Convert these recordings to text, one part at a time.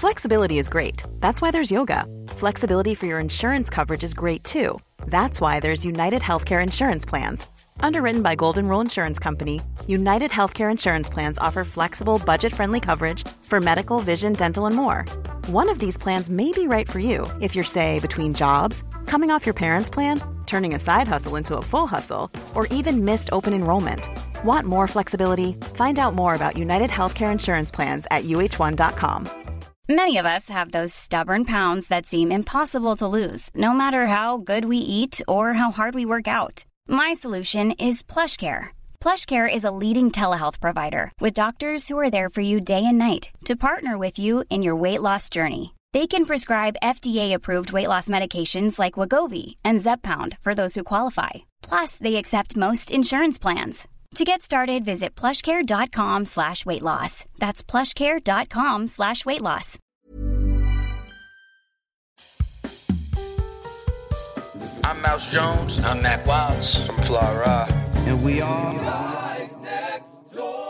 Flexibility is great. That's why there's yoga. Flexibility for your insurance coverage is great too. That's why there's United Healthcare Insurance Plans. Underwritten by Golden Rule Insurance Company, United Healthcare Insurance Plans offer flexible, budget-friendly coverage for medical, vision, dental, and more. One of these plans may be right for you if you're, say, between jobs, coming off your parents' plan, turning a side hustle into a full hustle, or even missed open enrollment. Want more flexibility? Find out more about United Healthcare Insurance Plans at uh1.com. Many of us have those stubborn pounds that seem impossible to lose, no matter how good we eat or how hard we work out. My solution is PlushCare. PlushCare is a leading telehealth provider with doctors who are there for you day and night to partner with you in your weight loss journey. They can prescribe FDA-approved weight loss medications like Wegovy and Zepbound for those who qualify. Plus, they accept most insurance plans. To get started, visit plushcare.com/weightloss. That's plushcare.com/weightloss. I'm Mouse Jones. I'm Mac Wilds. I'm Fly Rye. And we are... Guys Next Door.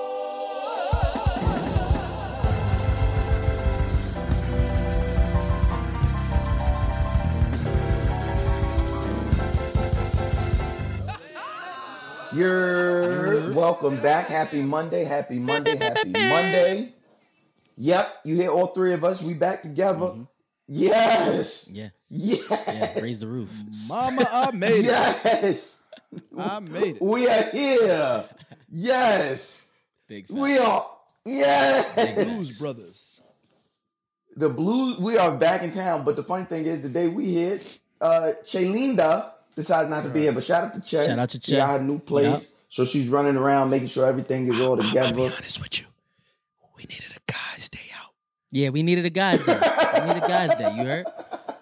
You're welcome back. Happy Monday. Happy Monday. Happy Monday. Yep, you hear all three of us. We back together. Mm-hmm. Yes. Yeah. Yes. Yeah. Raise the roof. Mama, I made it. Yes. I made it. We are here. Yes. Big facts. We are. Yes. Blues Brothers. The Blues. We are back in town. But the funny thing is, the day we hit, Shaylinda decided not to be here. But shout out to Che. Shout out to Che. She got a new place. Yep. So she's running around making sure everything is all together. I'll be honest with you. We needed a guy's day out. Yeah, we needed a guy's day. We needed a guy's day. You heard?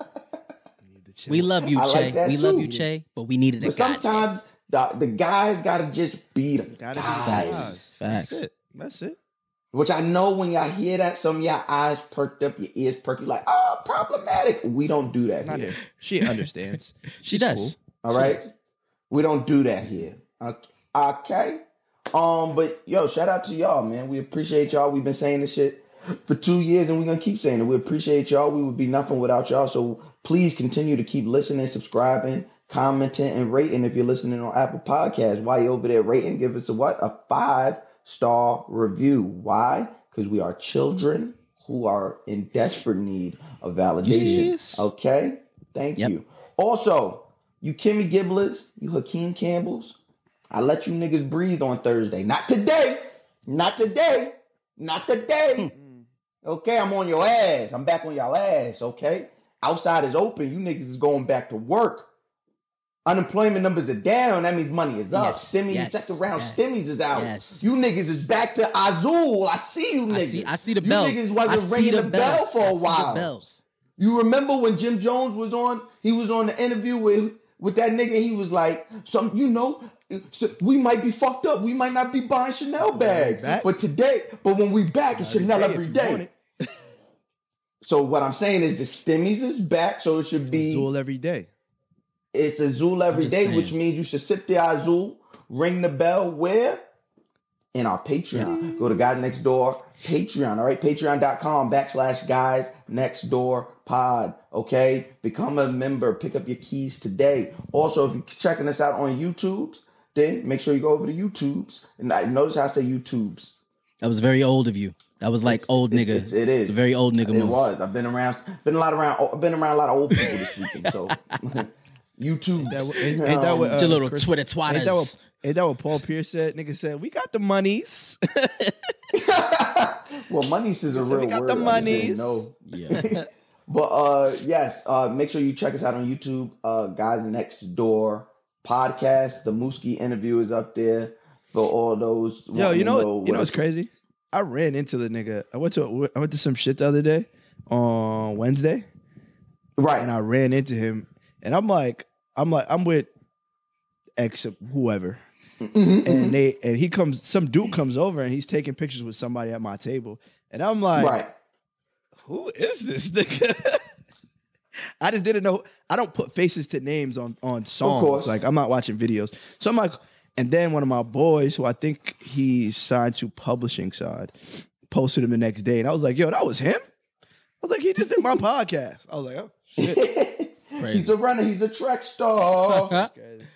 We love you, I Che. like that we too. love you, Che. But we needed a But guy's day. sometimes the guys gotta just be the Gotta be guys. guys. Facts. That's it. That's it. Which I know when y'all hear that, some of y'all eyes perked up, your ears perked. You're like, oh, problematic. We don't do that Not here. here. She understands. She does. All right, we don't do that here. Okay. But yo, shout out to y'all, man. We appreciate y'all. We've been saying this shit for 2 years, and we're gonna keep saying it. We appreciate y'all. We would be nothing without y'all. So please continue to keep listening, subscribing, commenting, and rating. If you're listening on Apple Podcasts, while you're over there rating, give us a 5-star review. Why? Because we are children who are in desperate need of validation. Yes. Okay? Thank you. Also, you Kimmy Gibblers, you Hakeem Campbells, I let you niggas breathe on Thursday. Not today. Not today. Not today. Okay, I'm on your ass. I'm back on y'all ass, okay? Outside is open. You niggas is going back to work. Unemployment numbers are down. That means money is up. Yes, Stimmies, yes, second round yes. stimmies is out. Yes. You niggas is back to Azul. I see you niggas. I see the bells. You niggas I wasn't see ringing the bell bells. for I a see while. the bells. You remember when Jim Jones was on? He was on the interview with that nigga. He was like, we might be fucked up. We might not be buying Chanel bags. But when we back, it's Chanel every day. So what I'm saying is the stimmies is back, so it should be Azul every day. It's Azul every day, which means you should sip the Azul, ring the bell where? In our Patreon. Go to Guys Next Door Patreon, all right? Patreon.com/Guys Next Door Pod, okay? Become a member. Pick up your keys today. Also, if you're checking us out on YouTubes, then make sure you go over to YouTubes. And notice how I say YouTubes. That was very old of you. That was like old nigga. It is. It's a very old nigga move. It was. I've been around a lot of old people this weekend, so... YouTube. Ain't that what, Your little Chris, Twitter twatters. Ain't that what Paul Pierce said? Nigga said, we got the monies. Well, monies is a real word. We got the monies. No. Yeah. But yes, make sure you check us out on YouTube. Guys Next Door Podcast. The Mooski interview is up there for all those. Yo, you know what's crazy? I ran into the nigga. I went to some shit the other day on Wednesday. Right. And I ran into him. And I'm with ex whoever. Mm-hmm. And he comes, some dude comes over and he's taking pictures with somebody at my table. And I'm like, right. Who is this nigga? I just didn't know. I don't put faces to names on songs. Of course. Like, I'm not watching videos. So I'm like, and then one of my boys, who I think he signed to publishing side, posted him the next day. And I was like, yo, that was him? he just did my podcast. I was like, oh shit. He's a runner. He's a track star.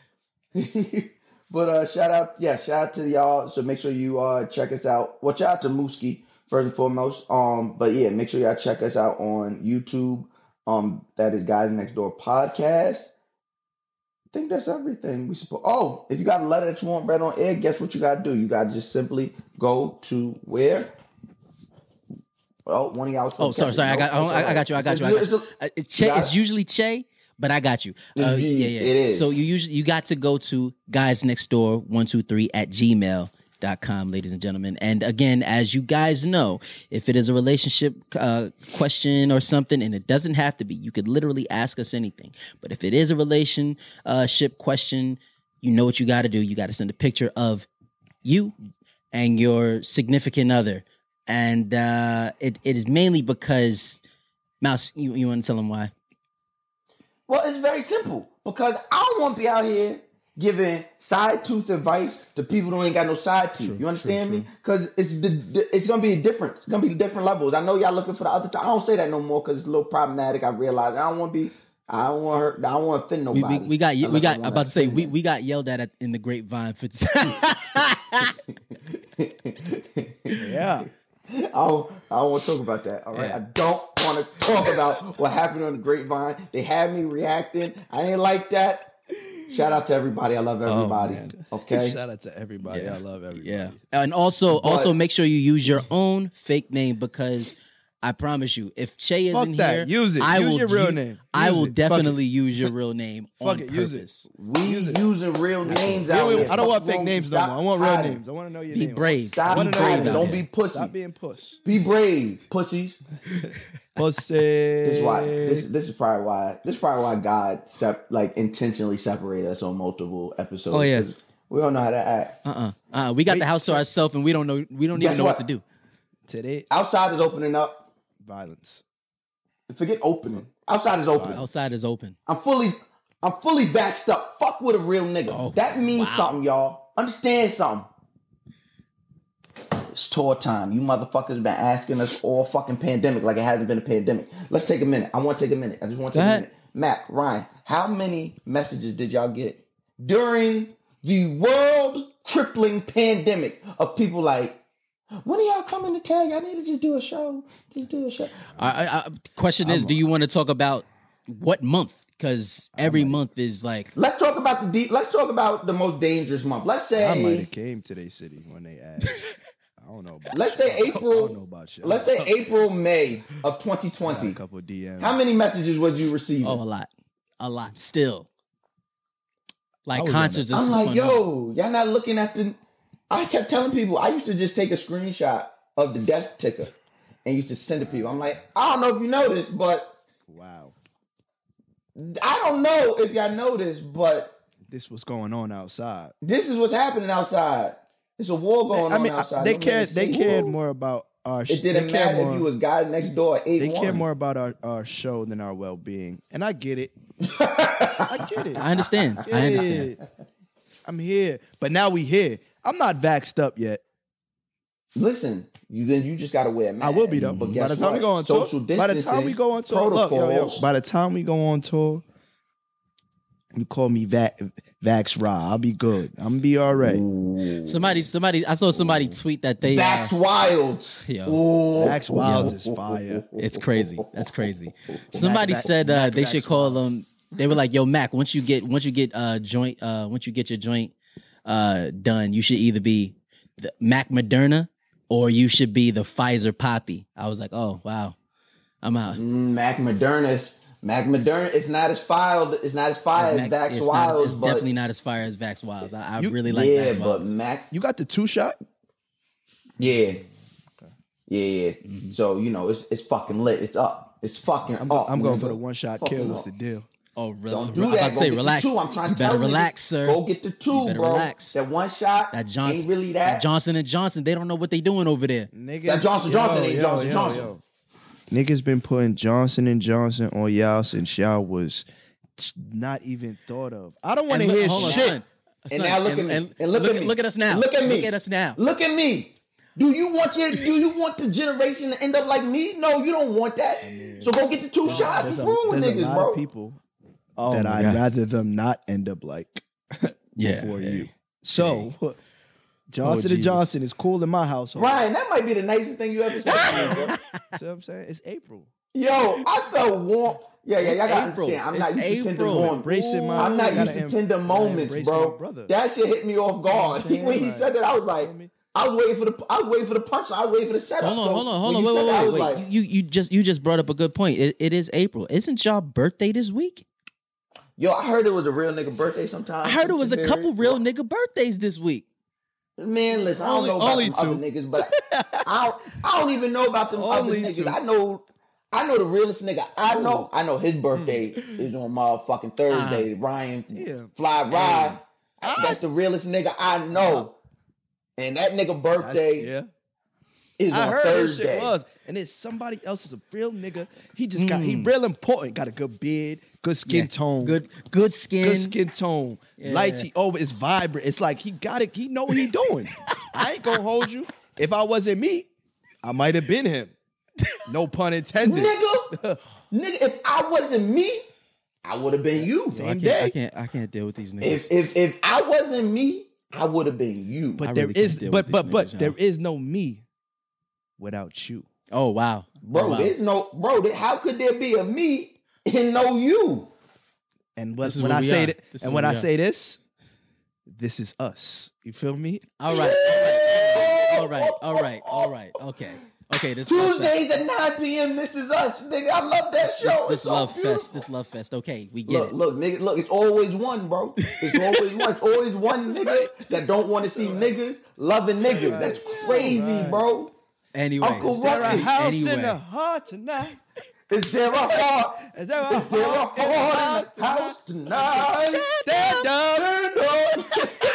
But shout out to y'all. So make sure you check us out. Well, shout out to Mooski first and foremost. But yeah, make sure y'all check us out on YouTube. That is Guys Next Door Podcast. I think that's everything we suppose. Oh, if you got a letter that you want read on air, guess what you gotta do? You gotta just simply go to where? Well, one of y'all. Oh, sorry. I got you. It's usually Che, but I got you. Yeah. It is. So you got to go to guysnextdoor123@gmail.com, ladies and gentlemen. And again, as you guys know, if it is a relationship question or something, and it doesn't have to be, you could literally ask us anything. But if it is a relationship question, you know what you got to do. You got to send a picture of you and your significant other. And it is mainly because, Mouse, you want to tell them why? Well, it's very simple. Because I don't want to be out here giving side tooth advice to people who ain't got no side teeth. You understand me? Because it's gonna be different. It's gonna be different levels. I know y'all looking for the other. I don't say that no more because it's a little problematic. I realize I don't want to hurt. I don't want to offend nobody. We got yelled at in the grapevine for. Yeah. I don't want to talk about that. All right, yeah. I don't want to talk about what happened on the grapevine. They had me reacting. I ain't like that. Shout out to everybody. I love everybody. Okay. Shout out to everybody. Yeah. I love everybody. Yeah. And also make sure you use your own fake name, because I promise you, if Che isn't here, use it. Use your real name. I will definitely use your real name on purpose. Use it. We using real names out here. I don't want fake names no more. I want real names. I want to know your name. Be brave. Stop being brave. Don't be pussy. Stop being puss. Be brave, pussies. Pussy. This is probably why God intentionally separated us on multiple episodes. Oh yeah. We don't know how to act. We got the house to ourselves, and we don't even know what to do. Today, outside is opening up. Violence. Forget opening. Outside is open. Outside is open. I'm fully vaxxed up. Fuck with a real nigga. Oh, that means something, y'all. Understand something. It's tour time. You motherfuckers been asking us all fucking pandemic like it hasn't been a pandemic. Let's take a minute. I want to take a minute. I just want to take a minute. Mac, Ryan, how many messages did y'all get during the world crippling pandemic of people like, when are y'all coming to tag? I need to just do a show. Just do a show. Question is, do you want to talk about what month? Because every month is like. Let's talk about the most dangerous month. Let's say I might have came to their city when they asked. I don't know. Let's say April. I don't know about shit. Let's say April, May of 2020. A couple of DMs. How many messages was you receiving? Oh, a lot. Still, like concerts. I'm like, yo, y'all not looking at the. I kept telling people, I used to just take a screenshot of the death ticker and used to send it to people. I'm like, I don't know if you noticed, but wow. I don't know if y'all noticed, but this was going on outside. This is what's happening outside. There's a war going on outside. They cared more about our. It didn't matter if you was Guy Next Door. They care more about our show than our well-being, and I get it. I get it. I understand. Yeah. I understand. I'm here, but now we here. I'm not vaxxed up yet. Listen, you just gotta wear a mask. I will be though. But by the time we go on tour, by the time we go on tour, by the time we go on tour, you call me Vax Ra. I'll be good. I'm gonna be all right. Ooh. Somebody. I saw somebody tweet that they Vax Wilds. Vax Wilds is fire. It's crazy. That's crazy. Somebody said they should call them. They were like, "Yo, Mac, once you get your joint done, you should either be the Mac Moderna or you should be the Pfizer Poppy." I was like, "Oh wow, I'm out." Mac Moderna is not as filed. It's not as fire as Vax Wilds. It's definitely not as fire as Vax Wilds. I really like Vax Wilds. But Mac, you got the 2-shot? Yeah. Yeah. Mm-hmm. So it's fucking lit. It's up. It's fucking up. I'm going for the 1-shot kill. What's the deal? Oh, really? Don't do that. I say relax. I'm trying to better relax, sir. Go get the 2, bro. Relax. That 1 shot ain't really that. Johnson & Johnson, they don't know what they doing over there. Niggas, that Johnson ain't Johnson. Niggas been putting Johnson & Johnson on y'all since y'all was not even thought of. I don't want to hear shit. And now look at me. And look at us now. Look at me. Look at us now. Look at me. Do you want the generation to end up like me? No, you don't want that. So go get the 2 shots. What's wrong with there's niggas, a lot bro? of people that I'd rather them not end up like before you. So Johnson & Johnson is cool in my household. Ryan, that might be the nicest thing you ever said to me, bro. See what I'm saying? It's April. Yo, I felt warm. Yeah, y'all gotta April. understand. I'm It's not used to tender April. moments. Embracing my- I'm not gotta used to tender moments, embrace my bro. brother. That shit hit me off guard. You know what I'm When he saying? said that, I was like, I was waiting for the punch. I was waiting for the setup. Hold on. When you said that, I was Wait. like, You just brought up a good point. It is April. Isn't y'all birthday this week? yo, I heard it was a real nigga birthday sometime. I heard it was a couple real nigga birthdays this week. Man, listen, I don't know about them other niggas, but I don't even know about them other niggas. I know the realest nigga I know. I know his birthday is on motherfucking Thursday. Ryan Fly Ride. That's the realest nigga I know. And that nigga birthday is on I heard Thursday. this shit was. And then somebody else is a real nigga. He just got, he real important. Got a good beard, good skin tone. Good skin. Good skin tone. Lighty over, it's vibrant. It's like he got it, he know what he doing. I ain't gonna hold you. If I wasn't me, I might have been him. No pun intended. Nigga, if I wasn't me, I would have been you. Same day. I can't deal with these niggas. If I wasn't me, I would have been you. But I there really is, can't deal but with these niggas, there is no me without you. Oh wow, Bro, wow. there's no how could there be a me and no you? And This is when what I we say are. that, This is and what when we I are. say this is us. You feel me? All right. Okay. This Tuesdays at 9 p.m. This is us, nigga. I love that show. This It's so love beautiful. fest. This love fest. Okay, we get Look, it. nigga, look, it's always one, bro. It's always one. It's always one nigga that don't want to see niggas loving niggas. That's crazy, bro. Anyway, Uncle There a Ruckus. house in Anyway. the heart tonight. Is there a heart? Is there a Is there a heart in the heart heart in the house tonight? Stand up.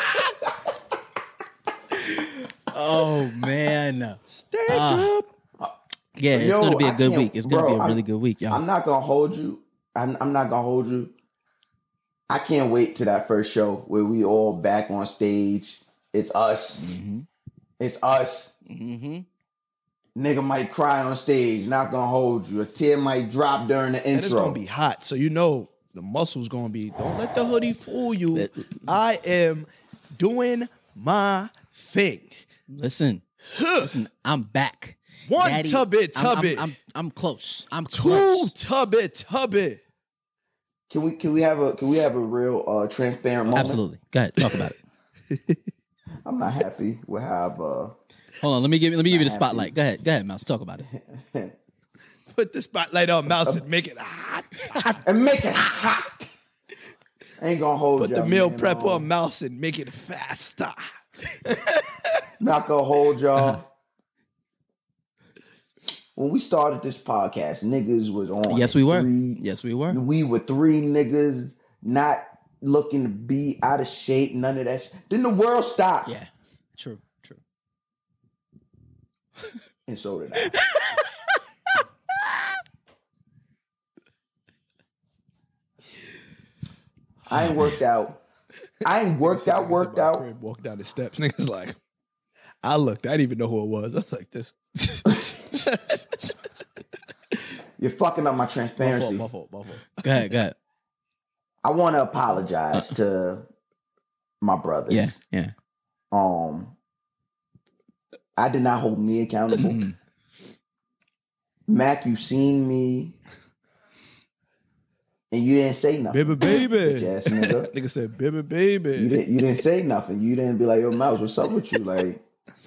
oh man, Stand up. yeah, it's Yo, gonna be a I good can't- week. It's gonna bro, be a really good week, y'all. I'm not gonna hold you. I'm not gonna hold you. I can't wait to that first show where we all back on stage. It's us. Mm-hmm. It's us. Nigga might cry on stage. Not gonna hold you. A tear might drop during the And it's intro. gonna be hot, so you know the muscle's gonna be. Don't let the hoodie fool you. I am doing my thing. Listen, I'm back. One Daddy, tubby. I'm close. I'm Two close. tubby. Can we have a real transparent moment? Absolutely. Go ahead, talk about it. I'm not happy with how Hold on, let me give you the spotlight. Go ahead, Mouse. Talk about it. Put the spotlight on Mouse and make it hot. and make it hot. I ain't gonna hold Put y'all, the meal man. prep on Mouse and make it faster. Not gonna hold y'all. When we started this podcast, niggas was on. Yes, we were. three- Yes, we were. We were 3 niggas not looking to be out of shape, none of that shit. Then the world stopped. Yeah. True. And so did I. I ain't worked out. Worked out. Walk down the steps. Niggas like, I looked. I didn't even know who it was. I was like this. You're fucking up my transparency. My fault. Go ahead. I want to apologize to my brothers. Yeah. I did not hold me accountable. Mac, you seen me, and you didn't say nothing. Baby. Bitch ass nigga. Nigga said, baby. You didn't say nothing. You didn't be like, yo, Mouse, what's up with you? Like,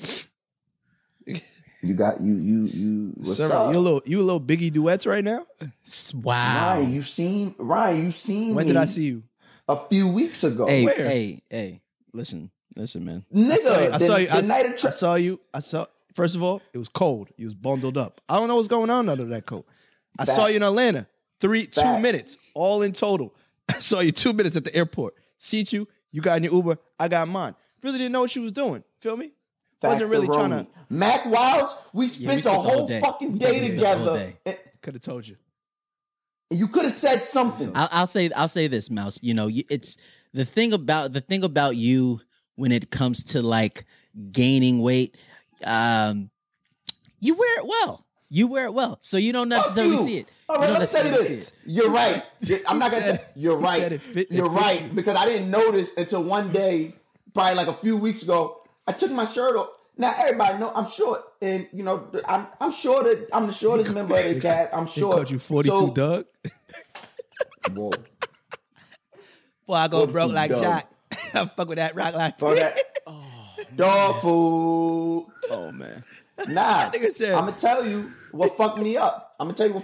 you got you. What's Sir, up? you a little Biggie duets right now? Wow. Ryan, you seen When me did I see you? a few weeks ago. Hey, Where? hey. Listen, man. Nigga, I saw you. the night of I saw you. First of all, it was cold. You was bundled up. I don't know what's going on under that coat. I saw you in Atlanta. 2 minutes, all in total. I saw you 2 minutes at the airport. Seat you. You got in your Uber. I got mine. Really didn't know what you was doing. Feel me? Wasn't really trying to. Mac Wilds, we spent the whole fucking day together. Could have told you. And you could have said something. I'll say this, Mouse. You know, it's the thing about you when it comes to like gaining weight. You wear it well. You wear it well, so you don't necessarily see it. All right, let me tell you this. You're right. I'm not gonna. You're right. You're right because I didn't notice until one day, probably like a few weeks ago. I took my shirt off. Now everybody know I'm short, and you know I'm sure that I'm the shortest member of the cast. I'm short. Called you 42, Doug. Whoa. Boy, I go broke like Jack. I fuck with that rock like that. Dog food. Oh man. Nah, I'm gonna tell you what fucked me up.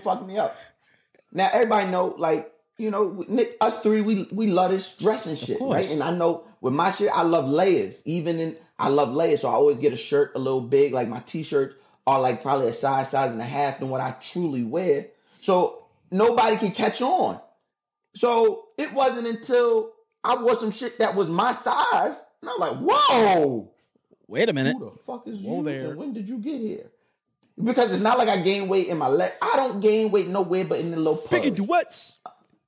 Now everybody know, like, you know, us three, we love this dressing shit, right? And I know with my shit, I love layers. I love layers, so I always get a shirt a little big. Like my t-shirts are like probably a size and a half than what I truly wear. So nobody can catch on. So it wasn't until I wore some shit that was my size, and I was like, whoa. Wait a minute. Who the fuck is you? There. When did you get here? Because it's not like I gain weight in my leg. I don't gain weight nowhere but in the little pug. Picking duets.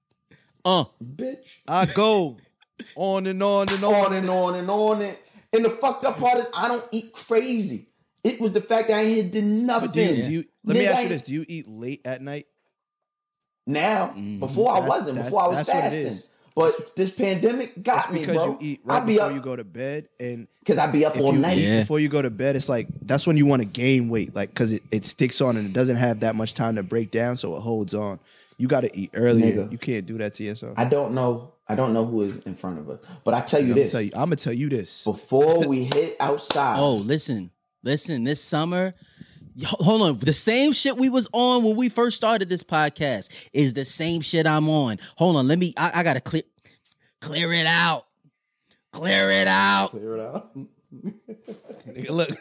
Bitch. I go on and on and on and on and on. And the fucked up part is I don't eat crazy. It was the fact that I ain't did nothing. Let me ask you this. Do you eat late at night? Now, before I wasn't. Before I was fasting. But this pandemic got me, bro. Because you eat right before you go to bed, and because I be up all night before you go to bed. It's like that's when you want to gain weight, like because it sticks on and it doesn't have that much time to break down, so it holds on. You got to eat earlier. Nigga, you can't do that to yourself. I don't know who is in front of us, but I tell you this. I'm gonna tell you this before we hit outside. Oh, listen. This summer. Hold on. The same shit we was on when we first started this podcast is the same shit I'm on. Hold on. I gotta clear it out. Clear it out. Nigga, look.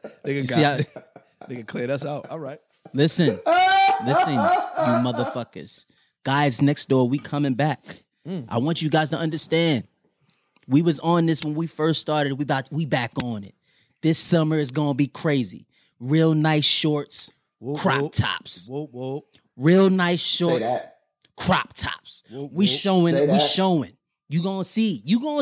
Nigga cleared us out. All right. Listen, you motherfuckers. Guys next door, we coming back. I want you guys to understand. We was on this when we first started. We back on it. This summer is gonna be crazy. Real nice shorts, crop tops. Real nice shorts, crop tops. We showing. You gonna see.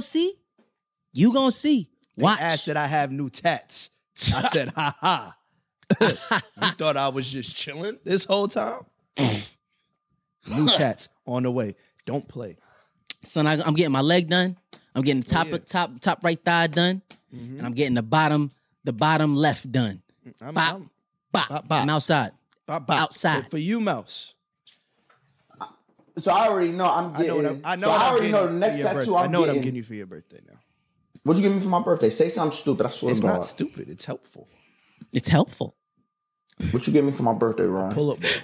Watch. They asked that I have new tats. I said, ha ha. You thought I was just chilling this whole time? New tats on the way. Don't play. Son, I'm getting my leg done. I'm getting top right thigh done. Mm-hmm. And I'm getting the bottom left done. I'm outside. Outside. For you, Mouse. So I already know I'm getting. I already know the next tattoo I'm getting. I know what I'm getting you for your birthday now. What'd you give me for my birthday? Say something stupid. I swear to God. It's not stupid. It's helpful. It's helpful. What you give me for my birthday, Ron? Pull-up ball.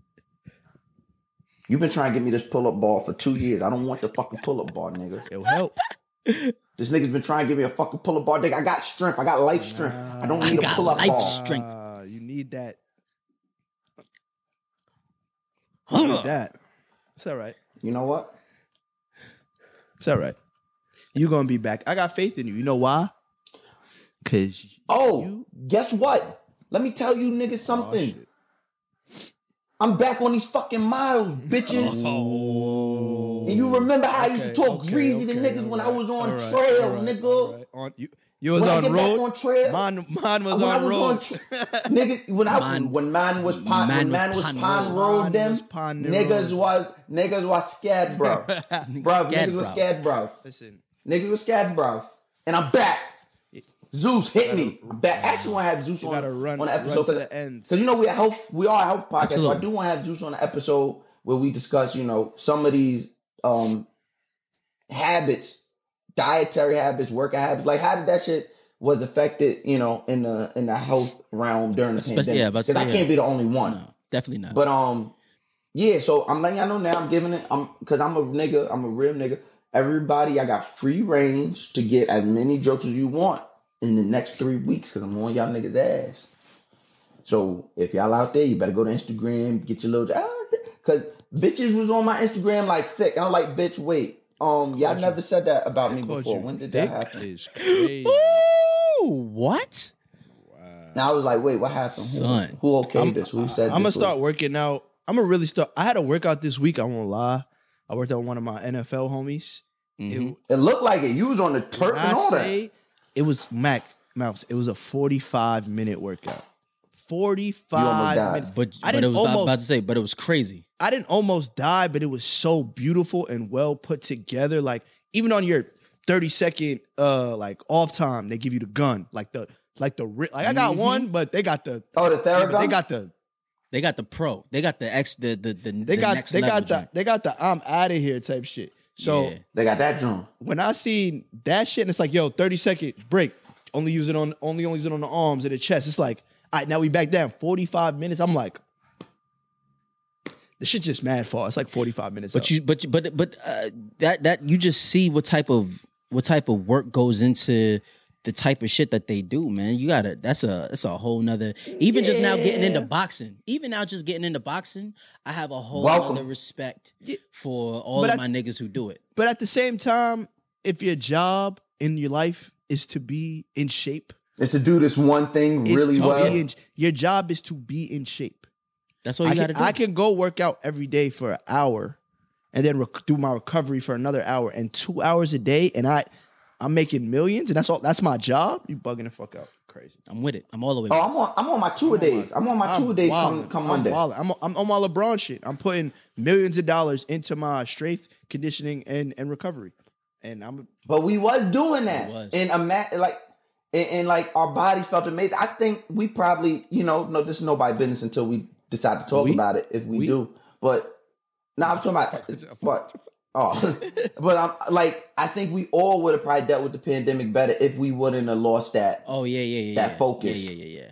You've been trying to get me this pull-up ball for 2 years. I don't want the fucking pull-up ball, nigga. It'll help. This nigga's been trying to give me a fucking pull-up ball. Nigga, I got strength. I got life strength. I don't need a pull-up ball. Strength. You need that. You need that. It's all right. You know what? It's all right. You're going to be back. I got faith in you. You know why? Because guess what? Let me tell you niggas something. I'm back on these fucking miles, bitches. And you remember how I used to talk greasy to niggas when I was on trail, nigga. You was on road. On trail. Mine was on road. Nigga, when man was pond road them, niggas was scared, bro. Niggas was scared, bro. Listen. Niggas was scared, bro. And I'm back. Zeus hit me. I'm back. I actually want to have Zeus on the episode to the end. Because you know we are a health podcast. Absolutely. So I do want to have Zeus on the episode where we discuss, you know, some of these habits, dietary habits, workout habits. Like how did that shit was affected, you know, in the health realm during the pandemic? Yeah, because I can't be the only one. No, definitely not. But yeah. So I'm letting y'all know now. I'm giving it. Because I'm a nigga. I'm a real nigga. Everybody, I got free range to get as many jokes as you want in the next 3 weeks because I'm on y'all niggas' ass. So if y'all out there, you better go to Instagram, get your little... Because bitches was on my Instagram like thick. And I'm like, bitch, wait. Y'all never said that about me before. When did that happen? Is crazy. Ooh, what? Wow. Now I was like, wait, what happened? Son. Who okayed this? Who said this? I'm going to start working out. I'm going to really start... I had a workout this week. I won't lie. I worked out with one of my NFL homies. Mm-hmm. It looked like it. You was on the turf and all that. It was Mac. Mouse, it was a 45-minute workout. You almost 45 died. minutes. But I it didn't was almost, about to say, but it was crazy. I didn't almost die, but it was so beautiful and well put together. Like even on your 30-second like off time, they give you the gun, like I got one, but they got the the Theragun? They got the Pro. They got the next the next they level got the joint. they got the I'm out of here type shit. So Yeah. They got that drum. when I seen that shit and it's like, yo, 30-second break, only use it on the arms and the chest. It's like, all right, now we back down 45 minutes. I'm like, the shit's just mad far. It's like 45 minutes. But up. that you just see what type of work goes into the type of shit that they do, man. You gotta. That's a whole nother. Even just now getting into boxing. Even now just getting into boxing, I have a whole other respect for all of my niggas who do it. But at the same time, if your job in your life is to be in shape, It's to do this one thing really well. Your job is to be in shape. That's all you gotta do. I can go work out every day for an hour and then do my recovery for another hour and 2 hours a day, and I'm making millions, and that's my job. You bugging the fuck out, crazy. I'm with it. I'm all the way with it. I'm on my two-a-days. I'm on my two-a-days come Monday. I'm on my LeBron shit. I'm putting millions of dollars into my strength, conditioning, and recovery. And But we was doing that. We was. And like our body felt amazing. I think we probably, no, this is nobody's business until we decide to talk about it if we do. But I'm talking about but I'm like, I think we all would have probably dealt with the pandemic better if we wouldn't have lost that. Oh yeah. That focus. Yeah.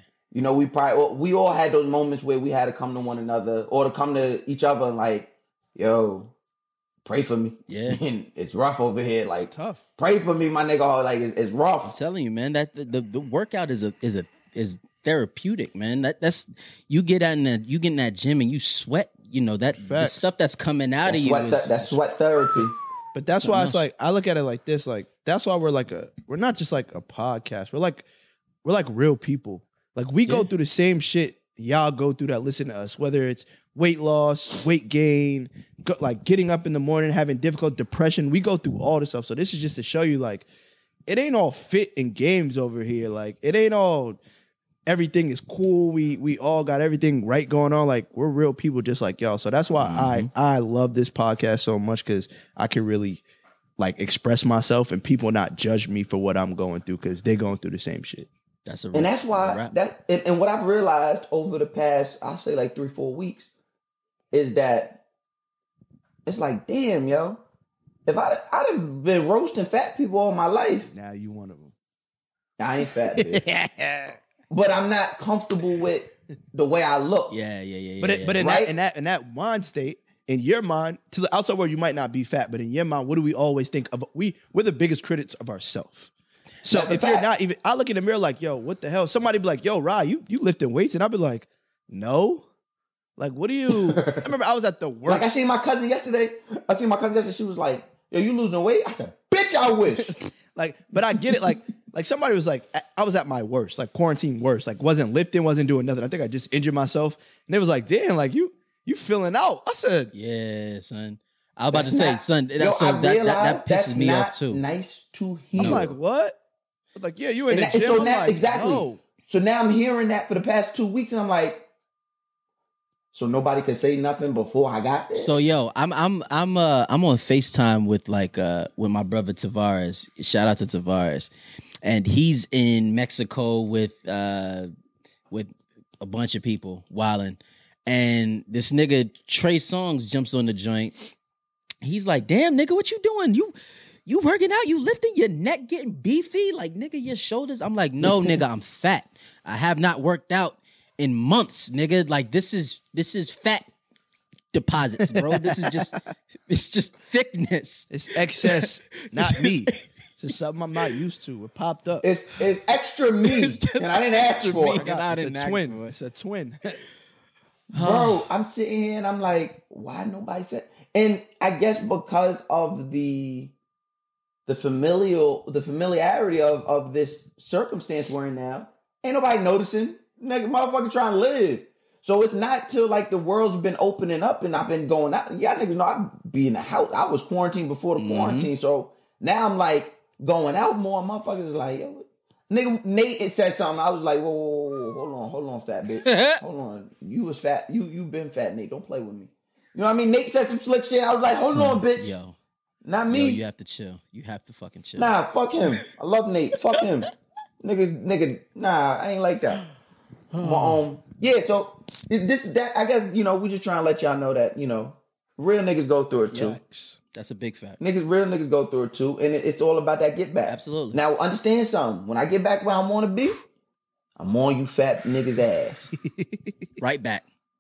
We all had those moments where we had to come to one another or to come to each other and like, yo, pray for me. Yeah. And it's rough over here. Like, tough. Pray for me, my nigga. Like, it's rough. I'm telling you, man, that the workout is therapeutic, man. That's you get in that gym and you sweat. The stuff that's coming out of you. That's sweat therapy. But that's why it's like I look at it like this. Like that's why we're not just like a podcast. We're like real people. Like we go through the same shit y'all go through that listen to us. Whether it's weight loss, weight gain, like getting up in the morning, having difficult depression. We go through all this stuff. So this is just to show you like it ain't all fit in games over here. Like it ain't all. Everything is cool. We all got everything right going on. Like we're real people just like y'all. So that's why I love this podcast so much because I can really like express myself and people not judge me for what I'm going through because they're going through the same shit. And that's why and what I've realized over the past, I'll say like 3-4 weeks, is that it's like, damn, yo, if I'd have been roasting fat people all my life. Now you one of them. I ain't fat, bitch. But I'm not comfortable with the way I look. Yeah. But in that mind state, in your mind, to the outside world, you might not be fat, but in your mind, what do we always think of? We're the biggest critics of ourselves. So if you're not even, I look in the mirror like, yo, what the hell? Somebody be like, yo, Ra, you lifting weights? And I'll be like, no. Like, what do you? I remember I was at the worst. Like I seen my cousin yesterday. She was like, yo, you losing weight? I said, bitch, I wish. Like, but I get it. Like somebody was like, I was at my worst, like quarantine worst, like wasn't lifting, wasn't doing nothing. I think I just injured myself. And they was like, damn, like you feeling out. I said, yeah, son. I was about to say, son, that pisses me off too. Nice to hear. I'm like, what? I was like, yeah, you in the gym. So now, like, exactly. No. So now I'm hearing that for the past 2 weeks and I'm like, so nobody could say nothing before I got there. So yo, I'm on FaceTime with with my brother Tavares. Shout out to Tavares, and he's in Mexico with a bunch of people wilding, and this nigga Trey Songz jumps on the joint. He's like, "Damn nigga, what you doing? You working out? You lifting? Your neck getting beefy? Like nigga, your shoulders?" I'm like, "No nigga, I'm fat. I have not worked out in months, nigga. Like this is fat deposits, bro. It's just thickness. It's excess, not me. It's just something I'm not used to. It popped up. It's extra me, and I didn't ask for it. It's a twin. Bro, I'm sitting here and I'm like, why nobody said? And I guess because of the familiarity of this circumstance we're in now, ain't nobody noticing. Nigga, motherfucker trying to live. So it's not till like the world's been opening up and I've been going out. Yeah, niggas know I'd be in the house. I was quarantined before the quarantine. So now I'm like going out more. Motherfuckers is like, yo, Nigga, Nate it said something. I was like, whoa, hold on, fat bitch. Hold on. You was fat. You been fat, Nate. Don't play with me. You know what I mean? Nate said some slick shit. I was like, hold on, bitch. Yo. Not me. Yo, you have to chill. You have to fucking chill. Nah, fuck him. I love Nate. Fuck him. Nigga, nah, I ain't like that. But, yeah, so that I guess, you know, we just trying to let y'all know that, you know, real niggas go through it too. Yikes. That's a big fact. Real niggas go through it too, and it's all about that get back. Absolutely. Now, understand something. When I get back where I'm on to be, I'm on you fat niggas' ass. Right back.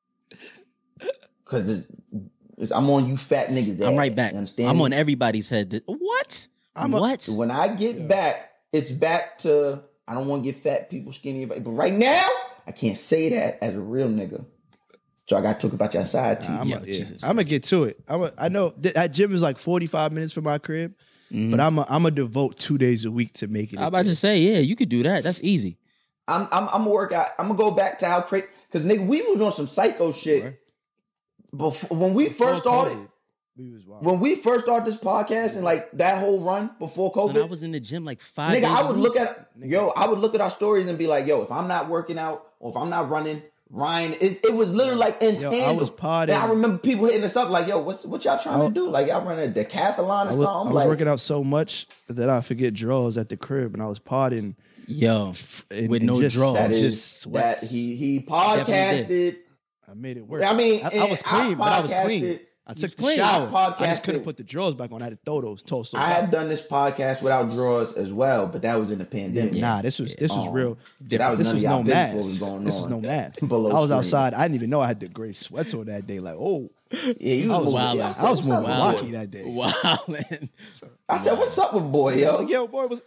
Because I'm on you fat niggas' ass. I'm right back. You understand I'm me? on everybody's head. What? What? When I get back, it's back to, I don't want to get fat people skinny. But right now, I can't say that as a real nigga. So I got to talk about your side too. I'm Yo, gonna Jesus get to it. I know that gym is like 45 minutes from my crib, but I'm gonna devote 2 days a week to make it. I'm about to say, yeah, you could do that. That's easy. I'm gonna work out. I'm gonna go back to how crazy, because nigga, we was on some psycho shit before when we first started. We was wild. When we first started this podcast and like that whole run before COVID, When I was in the gym like 5 days nigga, I a would week. look at our stories and be like, yo, if I'm not working out or if I'm not running, Ryan, it was literally like in Yo, tandem. I was podding. And I remember people hitting us up like, yo, what y'all trying to do? Like y'all running a decathlon or something? I was Like, working out so much that I forget draws at the crib, and I was podding Yo, and, with and no just, draws. that just is sweats. that he Definitely podcasted. I made it work. I mean, I was clean, but I was clean. I took the clean. shower. I I just couldn't podcasted. put the drawers back on. I had to throw those toasts. I have done this podcast without drawers as well, but that was in the pandemic. Nah, this was real. That was This none was of y'all no business math. what was going This on. was no math. Below I was screen. outside. I didn't even know I had the gray sweats on that day. Like, oh, Yeah, you I was moving. wildin'. I was more What's up, Milwaukee boy? that day. Wow, man. I said, "What's up with boy, yo?" Like, yo, boy was.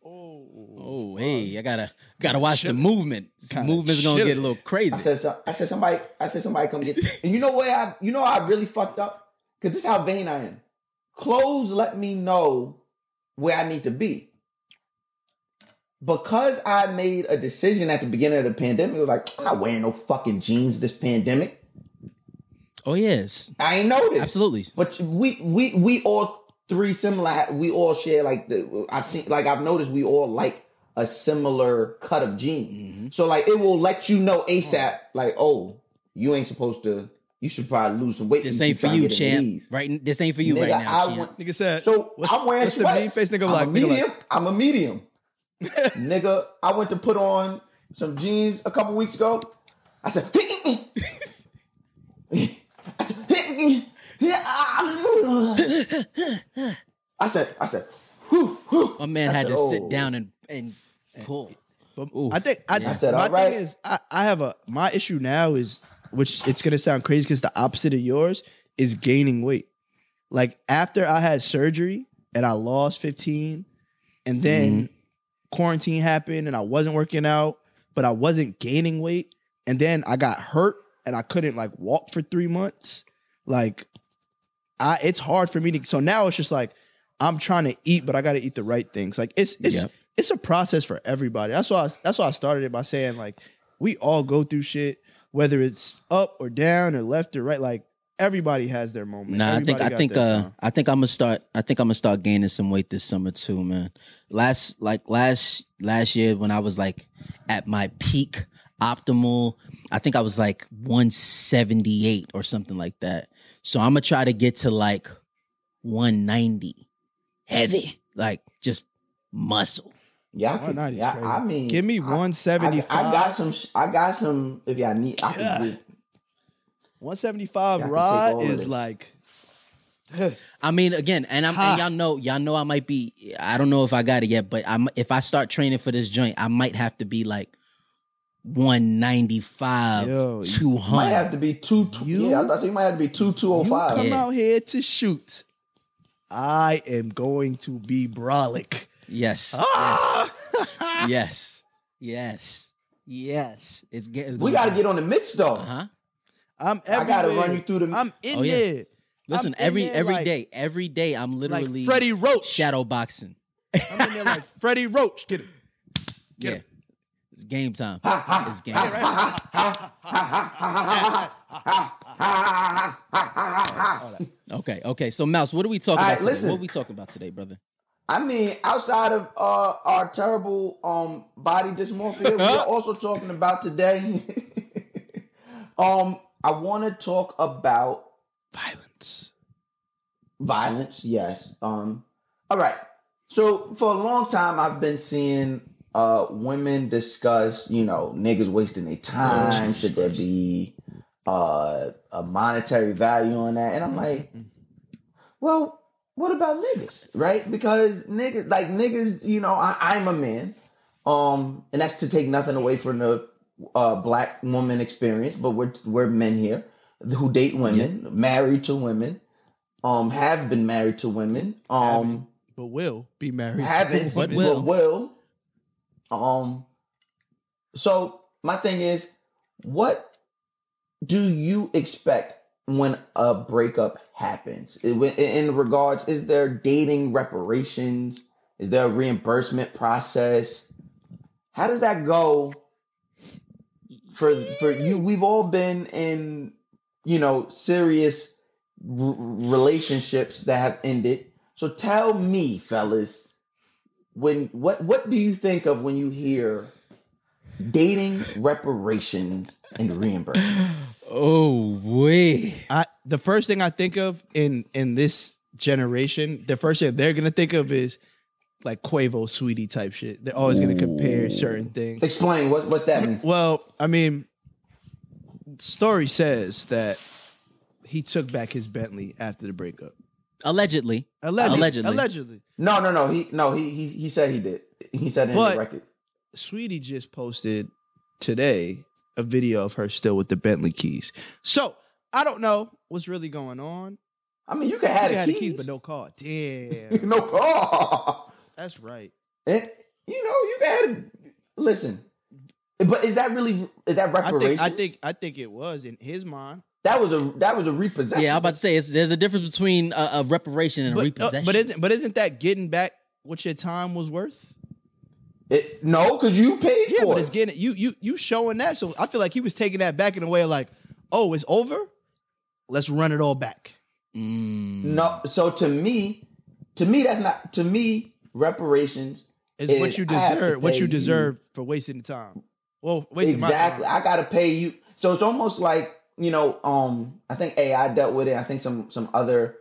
Oh, hey, I gotta watch the movement. This Kinda movement's gonna get a chilly. little crazy. I said somebody come get. And you know how I really fucked up? Because this is how vain I am. Clothes let me know where I need to be. Because I made a decision at the beginning of the pandemic, it was like, I'm not wearing no fucking jeans this pandemic. Oh yes, I ain't know this. absolutely. But we all three similar. We all share like I've noticed we all like a similar cut of jeans. So like it will let you know ASAP. Like, oh, you ain't supposed to. You should probably lose some weight. This You ain't for trying to you, get in champ. these. Right? This ain't for you Nigga, right now, I champ. went- Nigga said. So I'm wearing what's the sweats. mean face nigga I'm like? a Nigga medium. like, I'm a medium. Nigga, I went to put on some jeans a couple weeks ago. I said, I said, whew, whew. My man I had said, to sit oh. down and pull. But Ooh. I think I said, my all right. thing is I have my issue now is, which it's gonna sound crazy because the opposite of yours is gaining weight. Like after I had surgery and I lost 15, and then quarantine happened and I wasn't working out, but I wasn't gaining weight, and then I got hurt and I couldn't like walk for 3 months. Like it's hard for me to. So now it's just like I'm trying to eat, but I got to eat the right things. Like it's a process for everybody. That's why I started it by saying like we all go through shit, whether it's up or down or left or right. Like everybody has their moment. Nah, Everybody I got think their time. I think I'm gonna start gaining some weight this summer too, man. Last year when I was like at my peak optimal, I think I was like 178 or something like that. So I'm gonna try to get to like 190, heavy, like just muscle. Yeah, I, could, 190 is yeah, crazy. I mean, Give me 175. I got some. If y'all need, I can. 175 Yeah, I can take rod all of is this. like I mean, again, and y'all know I might be. I don't know if I got it yet, but if I start training for this joint, I might have to be like 195, Yo, you 200. Might have to be Yeah, I thought you might have to be 205. come Yeah. out here to shoot. I am going to be brolic. Yes. Ah! Yes. Yes. Yes. It's We got to get on the mitts though. Huh? I'm I gotta everywhere. run you through the- I'm in Oh, yeah. there. Listen, I'm in every there every day, I'm like literally Freddie Roach. shadow boxing. I'm in there like Freddie Roach. Get it. Yeah. him. It's game time. It's game time. Okay. So Mouse, what are we talking All about right, today? listen. What are we talking about today, brother? I mean, outside of our terrible body dysmorphia, we're also talking about today. I want to talk about violence. Yes. All right. So for a long time, I've been seeing women discuss, niggas wasting their time. Should there be a monetary value on that? And I'm like, well, what about niggas, right? Because niggas, I'm a man, and that's to take nothing away from the black woman experience, but we're men here who date women, married to women, have been married to women, but will be married. Haven't, but will. So my thing is, what do you expect when a breakup happens? In regards, is there dating reparations? Is there a reimbursement process? How does that go for you? We've all been in, serious relationships that have ended. So tell me, fellas, what do you think of when you hear dating reparations and reimbursement? Oh, boy. The first thing I think of in this generation, the first thing they're gonna think of is like Quavo, Sweetie type shit. They're always gonna compare certain things. Explain what's that mean? Well, I mean, story says that he took back his Bentley after the breakup. Allegedly. No. He said he did. He said it in the record. Sweetie just posted today a video of her still with the Bentley keys. So I don't know what's really going on. I mean, you can have the keys, but no car. Damn. No car. That's right. And you can listen. But is that reparations? I think it was in his mind. That was a repossession. Yeah, I'm about to say there's a difference between a reparation and a repossession. But isn't that getting back what your time was worth? No, because you paid for it. But it's getting you showing that. So I feel like he was taking that back in a way of like, oh, it's over. Let's run it all back. No, so to me, that's not. To me, reparations is what you deserve. What you deserve for wasting the time. Well, wasting exactly. My time. I gotta pay you. So it's almost like I think AI dealt with it. I think some other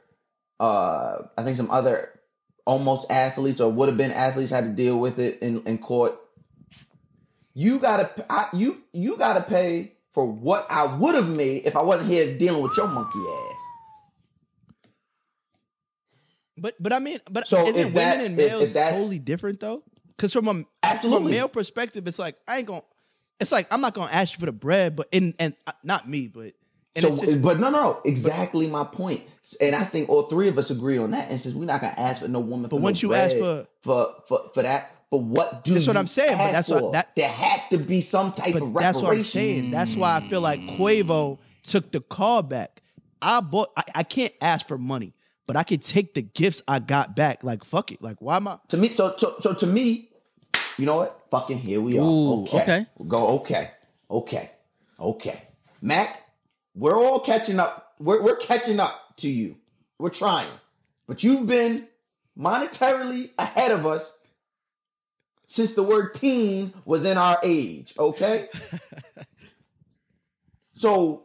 almost athletes or would have been athletes had to deal with it in court. You gotta pay for what I would have made if I wasn't here dealing with your monkey ass. But I mean, so isn't women and males totally different though? Because from a male perspective, it's like I'm not gonna ask you for the bread, but not me, but. No, exactly my point. And I think all three of us agree on that. And since we're not gonna ask for no woman, but once you ask for that, but what do that's what I'm saying. But that's what there has to be some type of reparation. That's what I'm saying. That's why I feel like Quavo took the car back. I can't ask for money, but I can take the gifts I got back. Like fuck it. Like why am I? To me, so to me, you know what? Fucking here we are. Ooh, okay. Go. Okay. Mac. We're all catching up. We're catching up to you. We're trying. But you've been monetarily ahead of us since the word teen was in our age, okay? So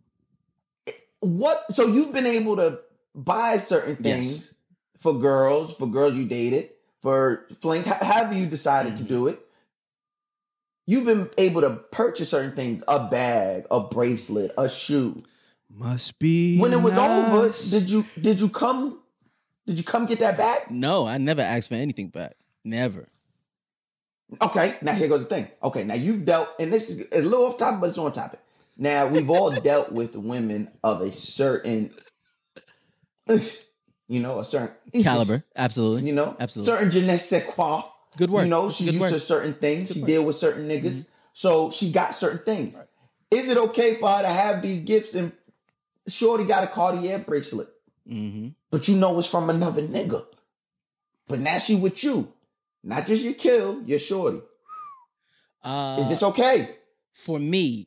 you've been able to buy certain things for girls you dated, for flings. Have you decided to do it? You've been able to purchase certain things, a bag, a bracelet, a shoe. Must be when it was nice. over, did you come get that back? No, I never asked for anything back. Never. Okay, now here goes the thing. Okay, now you've dealt, and this is a little off topic, but it's on topic. Now we've all dealt with women of a certain, a certain caliber. Absolutely. Absolutely. Certain je ne sais quoi. Good work. She's used to certain things. She deal with certain niggas. Mm-hmm. So she got certain things. Right. Is it okay for her to have these gifts? And Shorty got a Cartier bracelet. Mm-hmm. But it's from another nigga. But now she with you. Not just your kill, your shorty. Is this okay? For me,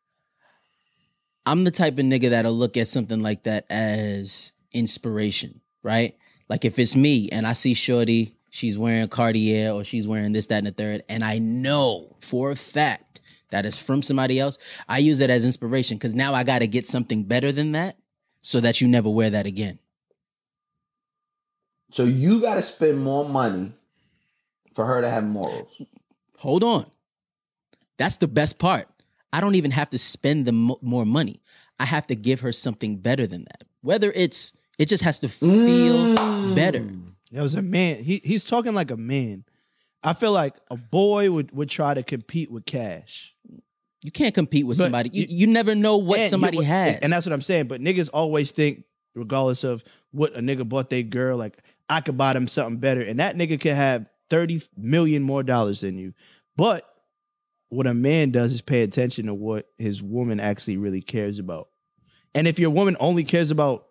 I'm the type of nigga that'll look at something like that as inspiration. right? Like if it's me and I see Shorty, she's wearing Cartier or she's wearing this, that, and the third, and I know for a fact that is from somebody else, I use it as inspiration because now I got to get something better than that so that you never wear that again. So you got to spend more money for her to have morals. Hold on. That's the best part. I don't even have to spend the more money. I have to give her something better than that. Whether it just has to feel better. There was a man. He's talking like a man. I feel like a boy would try to compete with cash. You can't compete with somebody. You never know what somebody has. And that's what I'm saying. But niggas always think, regardless of what a nigga bought their girl, like, I could buy them something better. And that nigga could have $30 million more than you. But what a man does is pay attention to what his woman actually really cares about. And if your woman only cares about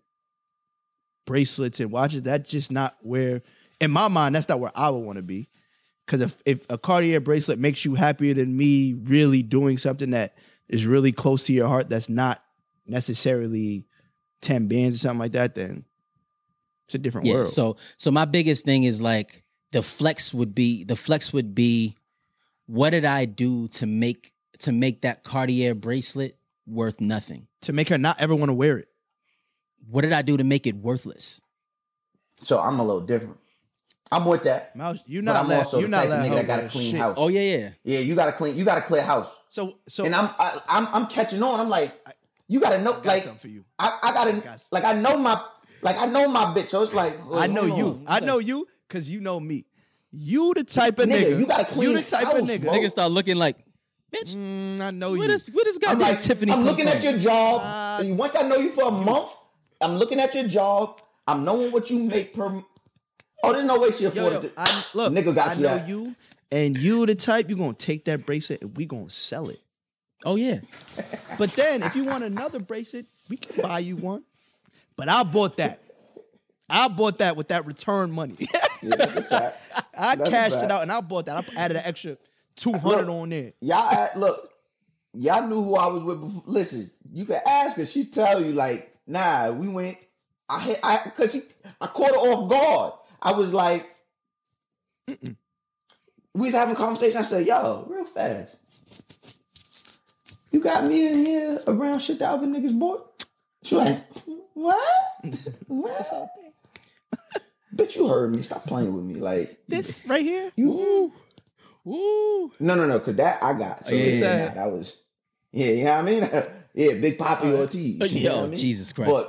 bracelets and watches, that's just not where, in my mind, that's not where I would want to be. Because if a Cartier bracelet makes you happier than me really doing something that is really close to your heart, that's not necessarily 10 bands or something like that, then it's a different world. So my biggest thing is like the flex would be what did I do to make that Cartier bracelet worth nothing? To make her not ever want to wear it. What did I do to make it worthless? So I'm a little different. I'm with that. Mouse, but I'm also the type of nigga that got a clean house. Oh yeah. Yeah, you got a clear house. So and I'm catching on. I'm like, you gotta know, like, something for you. I gotta, like, I know my bitch. So it's like, I know you. I know you because you know me. You the type of nigga. You got a clean You the type house, of nigga. bro. Niggas start looking like, bitch. I know What you. is goddamn I'm like, Tiffany? I'm looking from? at your job. And once I know you for a month, I'm looking at your job. I'm knowing what you make per. Oh, there's no way she afforded it. Look, Nigga got I you know that. you, and you the type, you gonna take that bracelet and we gonna sell it. Oh yeah. But then if you want another bracelet, we can buy you one. But I bought that. With that return money. Yeah, that's a fact. I That's a cashed fact. it out and I bought that. I added an extra 200 on there. Y'all knew who I was with before. Listen, you can ask her. She tell you like, nah, we went. I caught her off guard. I was like, we was having a conversation. I said, yo, real fast. You got me in here around shit that other niggas bought? She like, what? Bitch, you heard me. Stop playing with me. Like, This right here? you. Ooh. No, because that I got. So yeah. that was, you know what I mean? Yeah, Big Papi Ortiz. You know what I mean? Jesus Christ.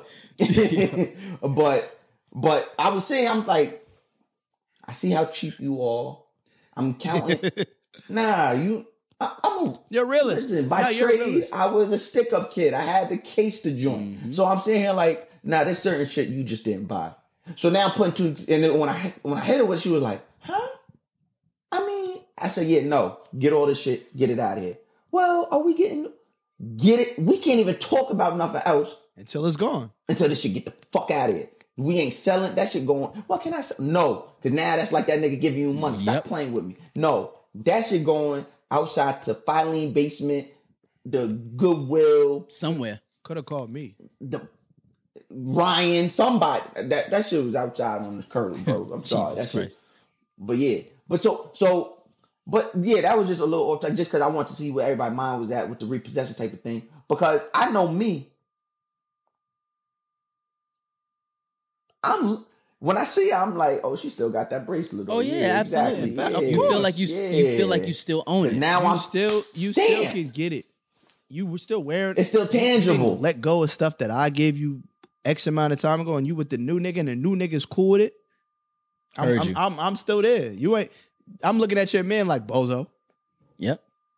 But I was saying, I'm like, I see how cheap you are. I'm counting. I'm a You're realist. listen, by You're a trade, realist. I was a stick-up kid. I had to case the joint. Mm-hmm. So I'm sitting here like, there's certain shit you just didn't buy. So now I'm putting two, and then when I hit her with it, she was like, huh? I mean, I said, yeah, no, get all this shit, get it out of here. Well, are we get it? We can't even talk about nothing else Until it's gone. until this shit get the fuck out of here. We ain't selling that shit going. What can I sell? No, because now that's like that nigga giving you money. Stop playing with me. No, that shit going outside to Filene Basement, the Goodwill, Somewhere. Could have called me. the Ryan, somebody. That shit was outside on the curb, bro. I'm sorry. Jesus That shit. Christ. But yeah, but yeah, that was just a little off track, just because I wanted to see where everybody's mind was at with the repossession type of thing. Because I know me. When I see her, I'm like, oh, she still got that bracelet. Oh yeah, absolutely. Exactly. You feel like you feel like you still own it. Now I'm still can get it. You were still wearing It's still tangible. Let go of stuff that I gave you X amount of time ago, and you with the new nigga, and the new nigga's cool with it. I'm still there. You ain't. I'm looking at your man like bozo. Yep.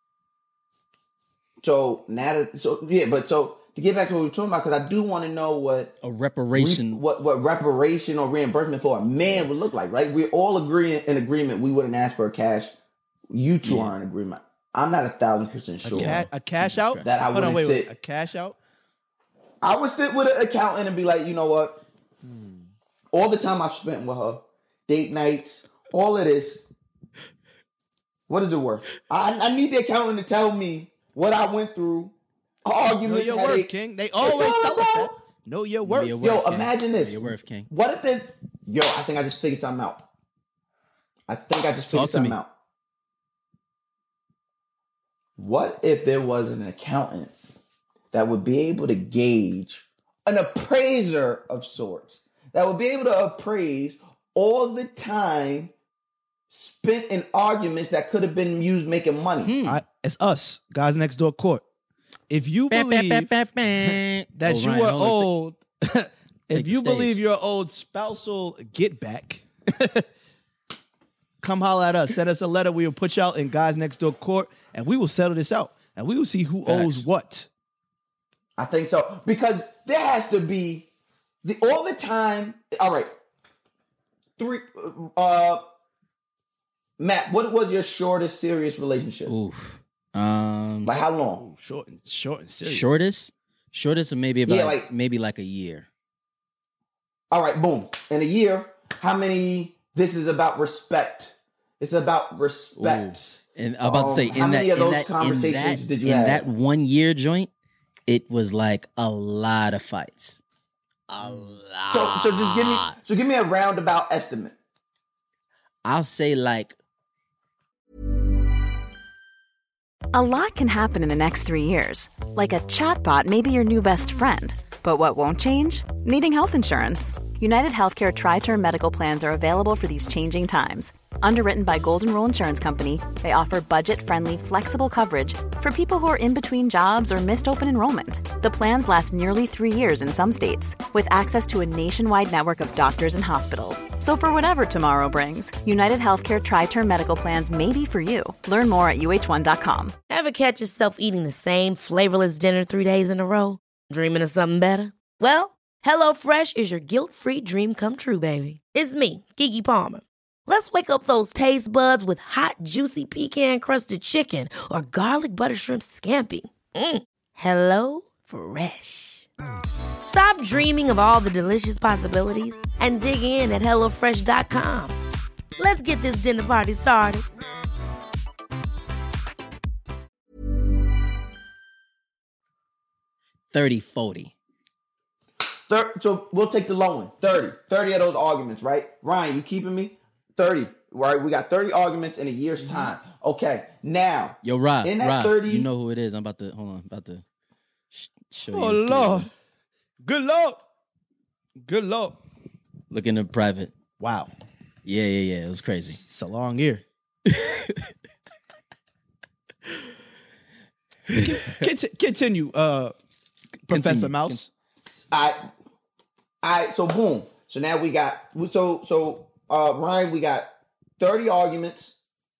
So to get back to what we were talking about, because I do want to know what A reparation. what reparation or reimbursement for a man would look like, right? We're all in agreement. We wouldn't ask for a cash. You two are in agreement. I'm not 1,000% sure. A cash out? That I Hold on, wouldn't wait. sit. A cash out? I would sit with an accountant and be like, you know what? All the time I've spent with her, date nights, all of this, what is it worth? I need the accountant to tell me what I went through, arguments, Know your headaches. worth, King. They always It's all tell us that. Know your worth. Yo, imagine this. Know your worth, King. What if it? Yo, I think I just figured something out. What if there was an accountant that would be able to gauge, an appraiser of sorts, that would be able to appraise all the time spent in arguments that could have been used making money? It's us, Guys Next Door Court. If you believe that you are old, if you believe you're old spousal get back, come holler at us. Send us a letter. We will put you out in Guys Next Door Court, and we will settle this out. And we will see who owes what. I think so. Because there has to be all the time. All right. Matt, what was your shortest serious relationship? Oof. Like how long? Short and serious. Shortest, or maybe about maybe like a year. All right, boom. In a year, how many? This is about respect. It's about respect. Ooh. And I'm about to say, how many of those conversations did you have? In that 1 year joint, it was like a lot of fights. A lot. So just give me a roundabout estimate. I'll say like. A lot can happen in the next 3 years. Like a chatbot may be your new best friend. But what won't change? Needing health insurance. United Healthcare Tri-Term Medical Plans are available for these changing times. Underwritten by Golden Rule Insurance Company, they offer budget-friendly, flexible coverage for people who are in between jobs or missed open enrollment. The plans last nearly 3 years in some states, with access to a nationwide network of doctors and hospitals. So for whatever tomorrow brings, United Healthcare Tri-Term Medical Plans may be for you. Learn more at uh1.com. Ever catch yourself eating the same flavorless dinner 3 days in a row? Dreaming of something better? Well, HelloFresh is your guilt-free dream come true, baby. It's me, Keke Palmer. Let's wake up those taste buds with hot, juicy pecan-crusted chicken or garlic butter shrimp scampi. Hello Fresh. Stop dreaming of all the delicious possibilities and dig in at HelloFresh.com. Let's get this dinner party started. $30-40. So we'll take the low one. 30 of those arguments, right? Ryan, you keeping me? 30, right? We got 30 arguments in a year's time. Okay, now. Yo, Rob, in that 30, you know who it is. I'm about to, hold on, show you. Oh, Lord. Good Lord. Look in the private. Wow. Yeah. It was crazy. It's a long year. Continue, Professor Mouse. So boom. So now we got Ryan, we got 30 arguments.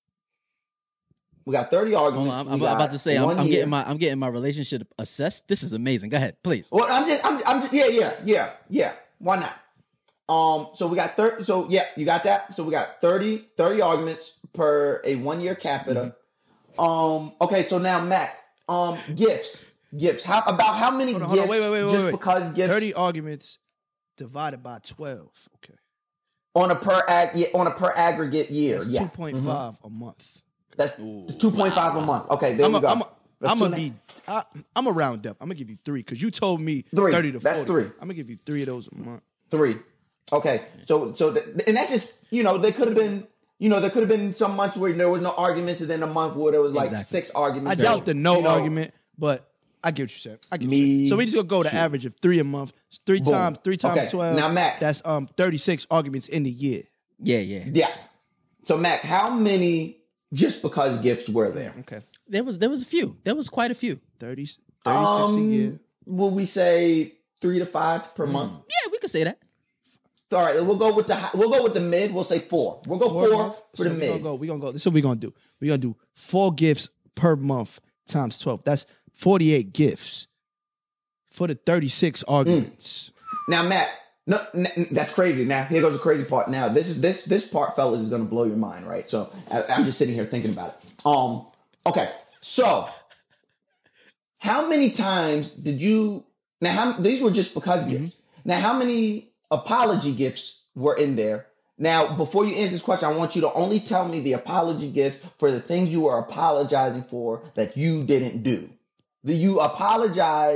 Hold on, I'm about to say I'm getting my relationship assessed. This is amazing. Go ahead, please. Well, I'm just yeah. Why not? So we got 30. So yeah, you got that. So we got 30 arguments per a 1 year capita. Okay, so now Mac, gifts. How many gifts? Wait. Because gifts. 30 arguments divided by 12. Okay. On a per aggregate year. That's 2.5 a month. That's 2.5 a month. Okay, there we go. I'm gonna round up. I'm gonna give you 3 because you told me 30 to 40. That's 3. I'm gonna give you 3 of those a month. 3. Okay. So and that's just, there could have been some months where there was no arguments, and then a month where there was like 6 arguments. I doubt the argument, but I get what you're saying. So we just gonna go the average of 3 a month. 3 times okay. 12. Now, Mac, that's 36 arguments in the year. Yeah. So Mac, how many just because gifts were there? Okay. There was a few. There was quite a few. 36 a year. Will we say 3 to 5 per month? Yeah, we could say that. All right, we'll go with the mid. We'll say 4. We'll go 4 for the mid. We're gonna go. This is what we're gonna do. We're gonna do 4 gifts per month times 12. That's 48 gifts for the 36 arguments. Now, Matt, no, that's crazy. Now, here goes the crazy part. Now, this part, fellas, is gonna blow your mind, right? So I'm just sitting here thinking about it. Okay, so how many times did you? Now, these were just because gifts. Now, how many apology gifts were in there? Now, before you answer this question, I want you to only tell me the apology gifts for the things you were apologizing for that you didn't do. You apologized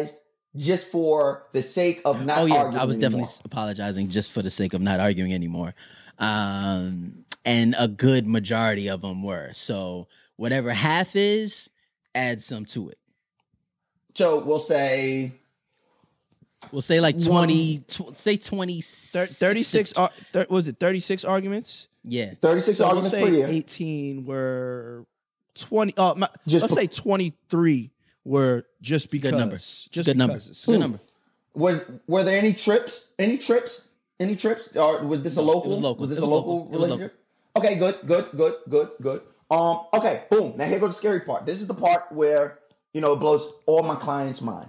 just for the sake of not Oh yeah, arguing I was definitely anymore? apologizing just for the sake of not arguing anymore. And a good majority of them were. So whatever half is, add some to it. So we'll say like 20, say 20. 36, was it 36 arguments? Yeah. 36 So we'll arguments say per year. 18 were 20. Let's say 23 were just It's a because. good number. It's a good number. It's a good number. Were there any trips? Or was this a local? It was local. Was this It a was local local. It was relationship? Okay, good. Okay, boom. Now here goes the scary part. This is the part where, it blows all my clients' mind.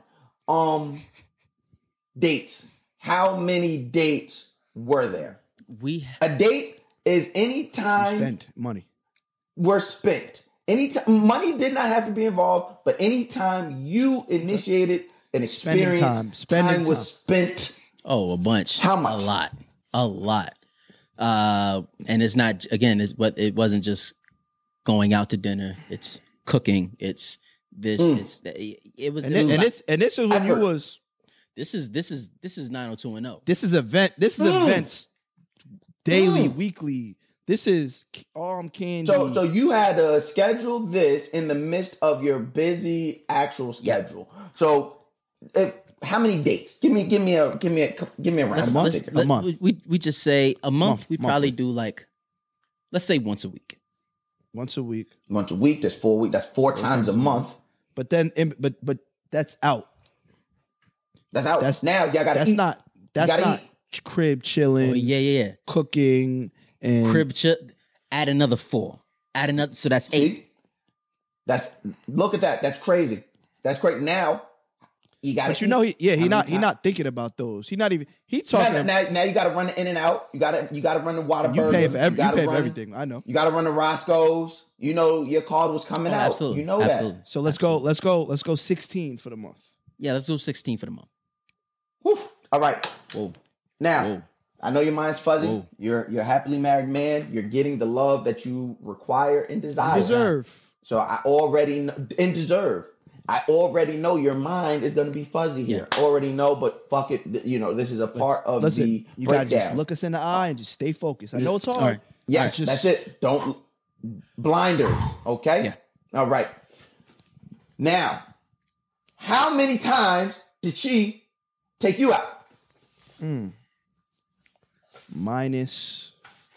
Dates. How many dates were there? A date is any time Spend money. were spent. Anytime money did not have to be involved, but anytime you initiated an experience, time was spent. Oh, a bunch. How much? A lot. And it's not, again, it wasn't just going out to dinner. It's cooking. It's this. It was. And this is when you was. This is 90210. This is events daily, weekly. This is candy. So you had to schedule this in the midst of your busy actual schedule. Yeah. So how many dates? Give me a round. A month. We just say a month. We probably do like, let's say once a week. Once a week. That's 4 weeks. That's 4 times a month. But then, but that's out. That's out. Now y'all gotta eat. That's not crib chilling. Oh, yeah. Cooking and crib chill. Add another 4. Add another. So that's 8. Look at that. That's crazy. That's great. Now you got. But he's not thinking about those. He talking. Now you got to run the In and Out. You got to run the Whataburger. You pay for everything. I know. You got to run the Roscoe's. You know your card was coming out. Absolutely. You know absolutely. that. So let's go 16 for the month. Yeah, let's go 16 for the month. Whew. All right. Whoa. Now, Whoa. I know your mind's fuzzy. Whoa. You're a happily married man. You're getting the love that you require and desire. Deserve. So I already know your mind is going to be fuzzy here. Yeah. Already know, but fuck it. This is a part of the you gotta breakdown. just look us in the eye and just stay focused. I know it's hard. All right. Yeah, that's it. Don't blinders. Okay. Yeah. All right. Now, how many times did she take you out? Minus.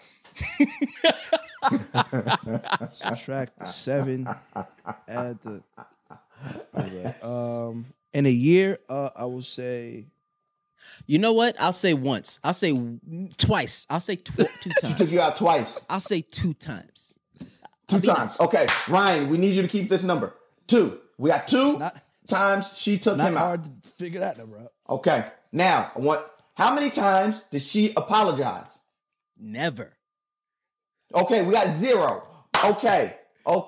Subtract 7. Add the. Okay. In a year, I will say. You know what? I'll say once. I'll say twice. I'll say 2 times. She took you out twice. I'll say 2 times. 2 times. Okay, Ryan, we need you to keep this number. 2. We got 2 times she took him out. Not hard to figure that number out. Okay. Now, how many times did she apologize? Never. Okay, we got 0. Okay.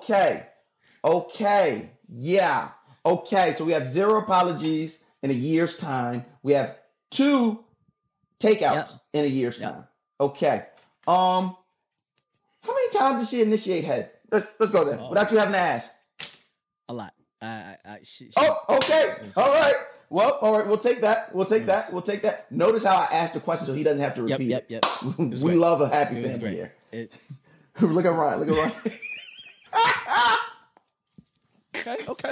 Yeah. Okay, so we have 0 apologies in a year's time. We have 2 takeouts in a year's time. Okay. How many times did she initiate head? Let's go there. Without you having to ask. A lot. Okay. All right. Well, all right. We'll take that. Notice how I asked the question so he doesn't have to repeat it. Yep. We love a happy family here. Look at Ryan. Okay.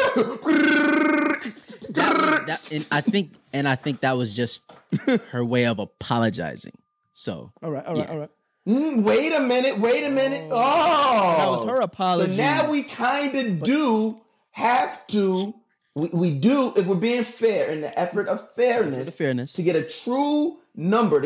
And I think that was just her way of apologizing. So all right. Wait a minute. Oh, that was her apology. So now we kind of do have to. We do, if we're being fair, in the effort of fairness, to get a true number,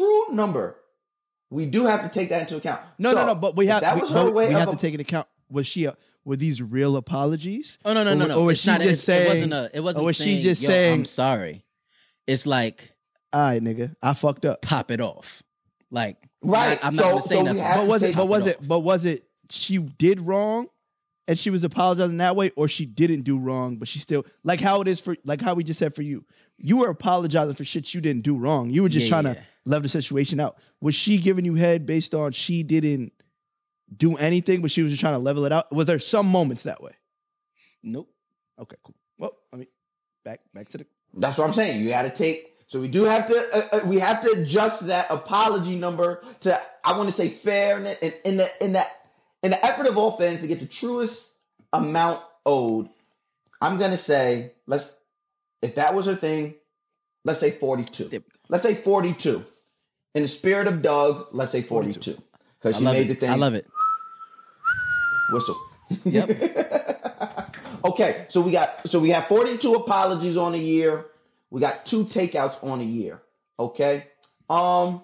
we do have to take that into account. No. But we have to take into account. Were these real apologies? Oh no. Or was she just saying? It wasn't. Or was saying, she just saying? I'm sorry. It's like, all right, nigga, I fucked up. Pop it off. Like, right. I'm not gonna say nothing. But was it she did wrong? And she was apologizing that way, or she didn't do wrong, but she still, like how it is how we just said for you. You were apologizing for shit you didn't do wrong. You were just trying to level the situation out. Was she giving you head based on she didn't do anything, but she was just trying to level it out? Was there some moments that way? Nope. Okay, cool. Well, I mean, back to the That's what I'm saying. You got to take. So we do have to. We have to adjust that apology number to. I want to say fairness in the effort of all fans to get the truest amount owed. I'm gonna say if that was her thing, let's say 42. Let's say 42. In the spirit of Doug, let's say 42 because she made the thing. I love it. Whistle. Yep. Okay, so we have 42 apologies on a year. We got 2 takeouts on a year. Okay. How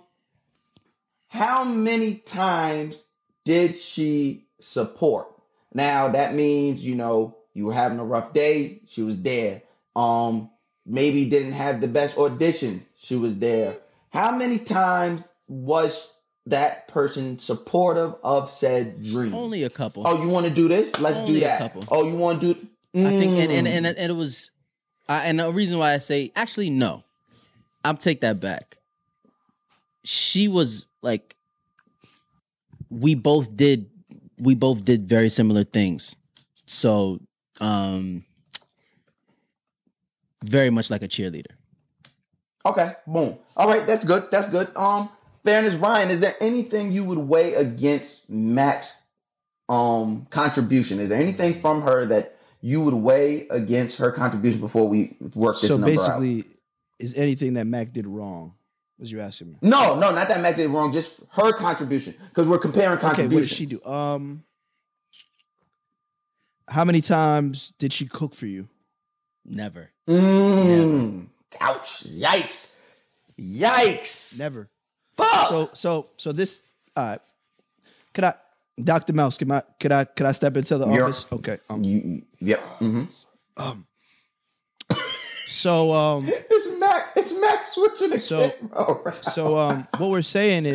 many times did she support? Now that means, you were having a rough day. She was there. Maybe didn't have the best audition. She was there. How many times was that person supportive of said dream? Only a couple. Oh, you want to do this? Let's Only do that. a couple. Oh, you want to do? I think, and it was, and the reason why I say actually no, I'll take that back. She was like, we both did very similar things, so very much like a cheerleader. Okay, boom. All right, that's good. That's good. Fairness, Ryan, is there anything you would weigh against Mac's contribution? Is there anything from her that you would weigh against her contribution before we work this number out? So basically, is anything that Mac did wrong? Was you asking me? No, not that Mac did wrong. Just her contribution, because we're comparing contributions. Okay, what did she do? How many times did she cook for you? Never. Never. Ouch! Yikes! Never. Fuck. So this. Could I, Dr. Mouse? Could I step into the office? Okay. Yep. Mm-hmm. So it's Mac switching the camera around. So what we're saying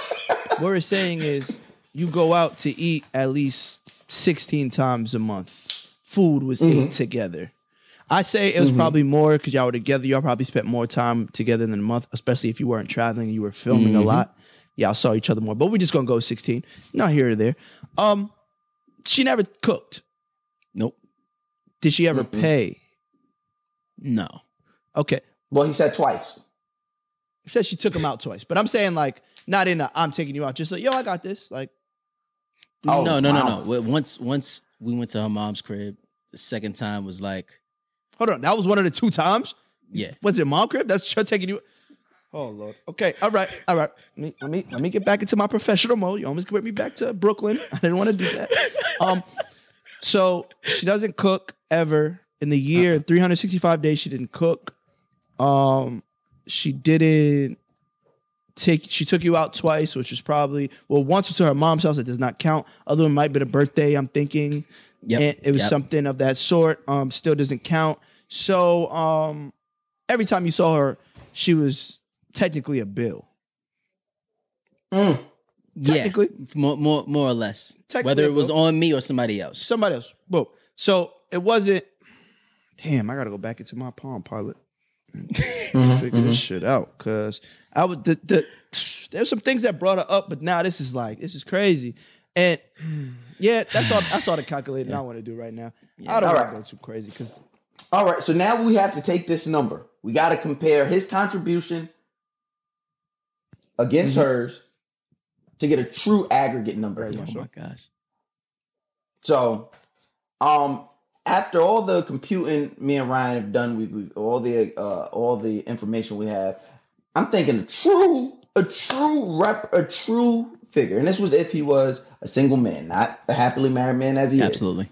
is you go out to eat at least 16 times a month. Food was ate together. I say it was probably more because y'all were together. Y'all probably spent more time together than a month, especially if you weren't traveling and you were filming a lot. Y'all saw each other more. But we're just gonna go 16. Not here or there. She never cooked. Nope. Did she ever pay? No. Okay. Well, he said twice. He said she took him out twice. But I'm saying like not in a I'm taking you out. Just like, yo, I got this. Like No. Once we went to her mom's crib, the second time was like, hold on, that was one of the 2 times? Yeah. Was it mom crib? That's her taking you. Oh Lord. Okay. All right. Let me get back into my professional mode. You almost get me back to Brooklyn. I didn't want to do that. So she doesn't cook ever in the year. 365 days she didn't cook. She didn't she took you out twice, which was probably once to her mom's house. It does not count. Other one might be the birthday. I'm thinking. Yep. And it was something of that sort. Still doesn't count. So every time you saw her, she was technically a bill. Technically. Yeah, more or less. Whether it was on me or somebody else. Somebody else. Whoa. So it wasn't. Damn, I gotta go back into my Palm Pilot and figure this shit out. Cause I would there's some things that brought her up, but now this is crazy. And yeah, that's all the calculating I want to do right now. Yeah. I don't want to go too crazy because. All right, so now we have to take this number. We got to compare his contribution against hers to get a true aggregate number. Oh my gosh! So, after all the computing me and Ryan have done, with all the information we have, I'm thinking a true figure, and this was if he was a single man, not a happily married man as he is. Absolutely.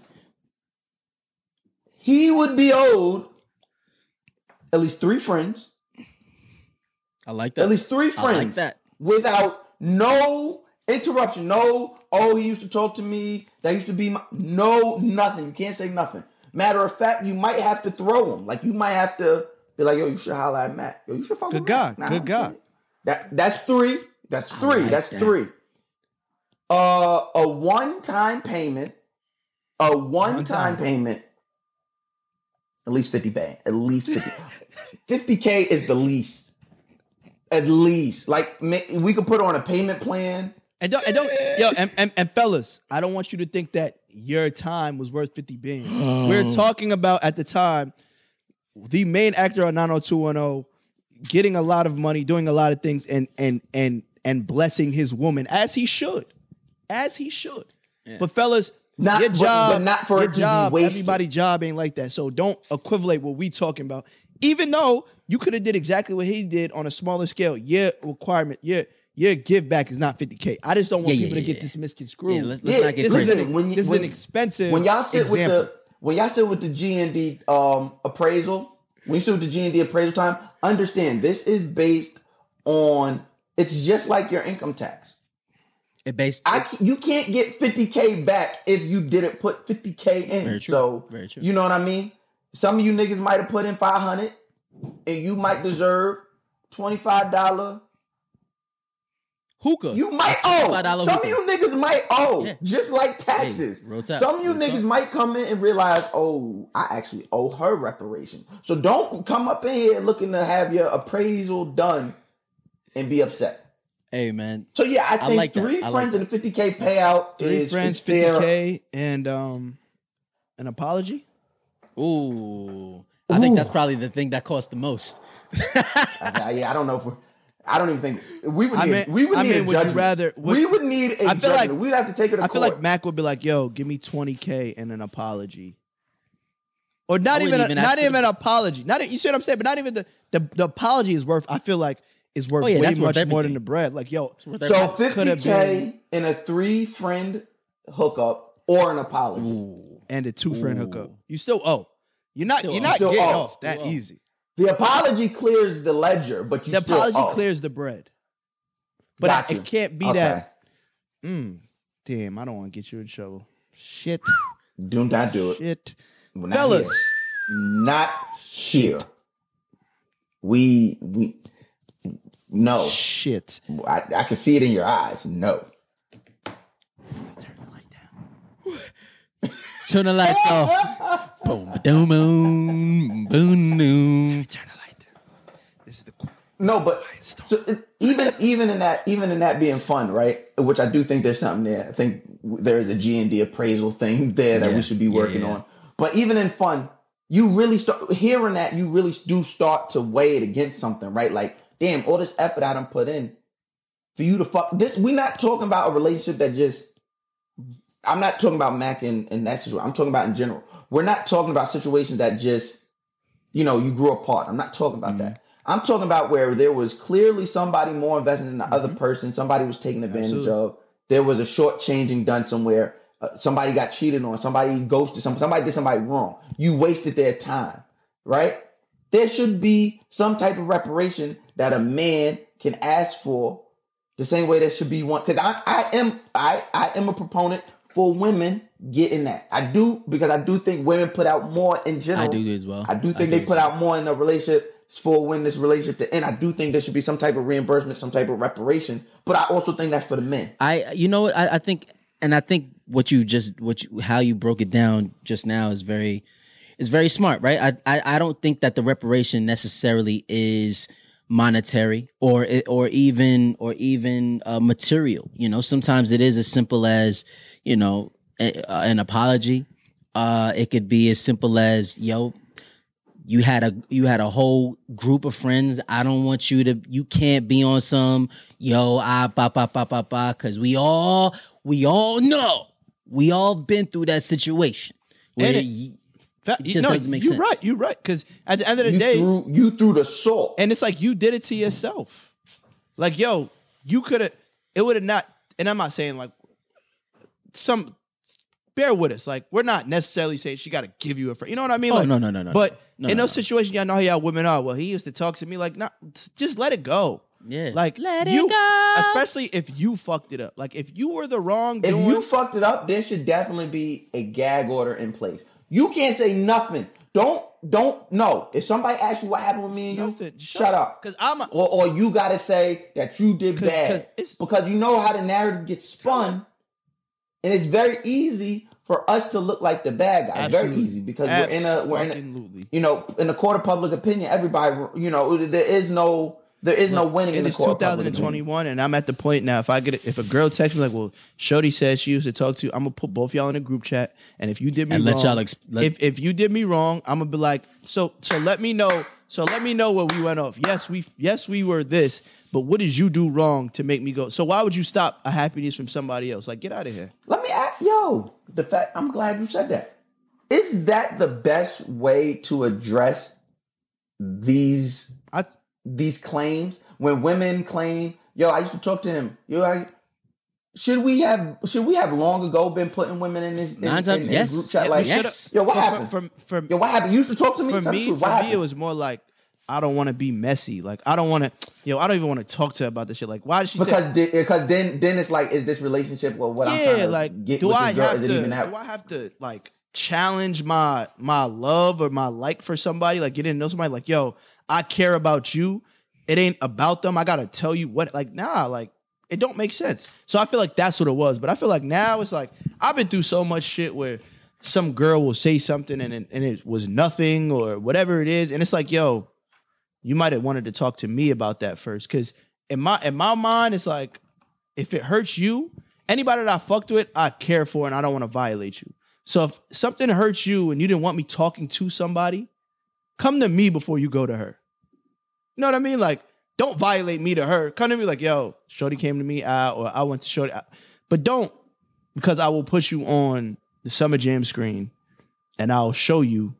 He would be owed at least 3 friends. I like that. At least 3 friends. I like that. Without no interruption. No, he used to talk to me. That used to be my... No, nothing. You can't say nothing. Matter of fact, you might have to throw him. Like, you might have to be like, yo, you should holler at Matt. Yo, you should fuck with Matt. Good guy. That's 3. That's 3. Like that's that. 3. A one-time payment. Payment. At least 50 bang. At least 50. 50K is the least. At least. Like, we could put on a payment plan. And fellas, I don't want you to think that your time was worth 50 billion. We're talking about at the time, the main actor on 90210 getting a lot of money, doing a lot of things, and blessing his woman as he should. Yeah. But fellas, your job, but not for your it to job, be wasted. everybody's job ain't like that. So don't equivalate what we talking about. Even though you could have did exactly what he did on a smaller scale, your requirement, your give back is not $50K. I just don't want people to get this misconstrued. Yeah, let's not get this crazy. is an expensive when y'all sit example. when y'all sit with the G&D appraisal, when you sit with the G&D appraisal time, understand this is based on, it's just like your income tax. You can't get $50K back if you didn't put $50K in. Very true. So Very true. You know what I mean? Some of you niggas might have put in $500 and you might deserve $25 hookah. You might owe. $5 Some hookah. of you niggas might owe, Yeah. just like taxes. Hey, roll tide. Some of you Roll niggas tide. might come in and realize, oh, I actually owe her reparation. So don't come up in here looking to have your appraisal done and be upset. Hey, man. So yeah, I think like that. three I friends like and a $50K payout is friends, fair. $50K, and an apology. Ooh. I think that's probably the thing that costs the most. I don't know if I don't even think we would need. Would you judgment. rather? We would need a I feel judgment. like We'd have to take her to I court. feel like Mac would be like, "Yo, give me $20K and an apology." Or not I even wouldn't an apology. Not you see what I'm saying, but not even the apology is worth. I feel like is worth yeah, way that's worth much more everything. than the bread. Like yo, So could have $50K in a 3-friend hookup or an apology. and a 2-friend hookup. You still owe. You're not Still getting owe. off that Still owe. easy. The apology clears the ledger, but you The still apology owe. clears the bread. But Got you. it can't be Okay. that. Damn, I don't want to get you in trouble. Shit. Do not do it. Shit. We're not Fellas. here. Not here. We no. Shit. I can see it in your eyes. No. Turn the lights off. Boom, boom, boom, boom, boom. Turn the light down. This is the No, but so even in that being fun, right? Which I do think there's something there. I think there is a G&D appraisal thing there that we should be working on. But even in fun, you really start hearing that. You really do start to weigh it against something, right? Like, damn, all this effort I done put in for you to fuck this. We're not talking about a relationship that just. I'm not talking about Mac in that situation. I'm talking about in general. We're not talking about situations that just, you grew apart. I'm not talking about that. I'm talking about where there was clearly somebody more invested in the other person. Somebody was taken advantage of. There was a shortchanging done somewhere. Somebody got cheated on. Somebody ghosted. Somebody did somebody wrong. You wasted their time, right? There should be some type of reparation that a man can ask for. The same way there should be one. Because I am a proponent for women getting that. I do, because I do think women put out more in general. I do as well. I do think they put out more in a relationship for when this relationship to end. I do think there should be some type of reimbursement, some type of reparation. But I also think that's for the men. I think how you broke it down just now is very smart, right? I don't think that the reparation necessarily is monetary or even material. Sometimes it is as simple as an apology. It could be as simple as you had a whole group of friends. I don't want you can't be on some because we all know, we all been through that situation where it just doesn't make sense. You're right. Because at the end of the day, you threw the salt, and it's like you did it to yourself. Like, you could have. It would have not. And I'm not saying like bear with us. Like, we're not necessarily saying she got to give you a friend. You know what I mean? Oh, like, no. But in those situations, y'all know how y'all women are. Well, he used to talk to me like, nah, just let it go. Yeah. Like, let it go. Especially if you fucked it up. Like, if you were the wrong If you fucked it up, there should definitely be a gag order in place. You can't say nothing. Don't no. If somebody asks you what happened with me and you, shut up. Because or you gotta say that you did bad. Because you know how the narrative gets spun, and it's very easy for us to look like the bad guy. It's very easy because we're in a in the court of public opinion. Everybody, there is no There is no winning in the court. It's 2021, and I'm at the point now. If a girl texts me like, "Well, Shorty says she used to talk to you," I'm gonna put both y'all in a group chat, and if you did me wrong, if you did me wrong, I'm gonna be like, so let me know. So let me know where we went off. Yes, we were this, but what did you do wrong to make me go? So why would you stop a happiness from somebody else? Like, get out of here. Let me ask, I'm glad you said that. Is that the best way to address these claims? When women claim, I used to talk to him. Should we have long ago been putting women in this group chat? Like, yes. What happened? What happened? You used to talk to me. For me, it was more like, I don't want to be messy. Like, I don't want to. I don't even want to talk to her about this shit. Like, why did she? Because then it's like, is this relationship or what I'm trying to get? Do I have to like challenge my love or my like for somebody? Like, get in know somebody. Like, I care about you. It ain't about them. I gotta tell you what. Like, nah. Like, it don't make sense. So I feel like that's what it was. But I feel like now it's like I've been through so much shit where some girl will say something and it was nothing or whatever it is, and it's like, you might have wanted to talk to me about that first. Because in my mind, it's like, if it hurts you, anybody that I fucked with, I care for and I don't want to violate you. So if something hurts you and you didn't want me talking to somebody, come to me before you go to her. You know what I mean? Like, don't violate me to her. Come to me like, Shorty came to me out, or I went to Shorty out. But don't, because I will put you on the Summer Jam screen and I'll show you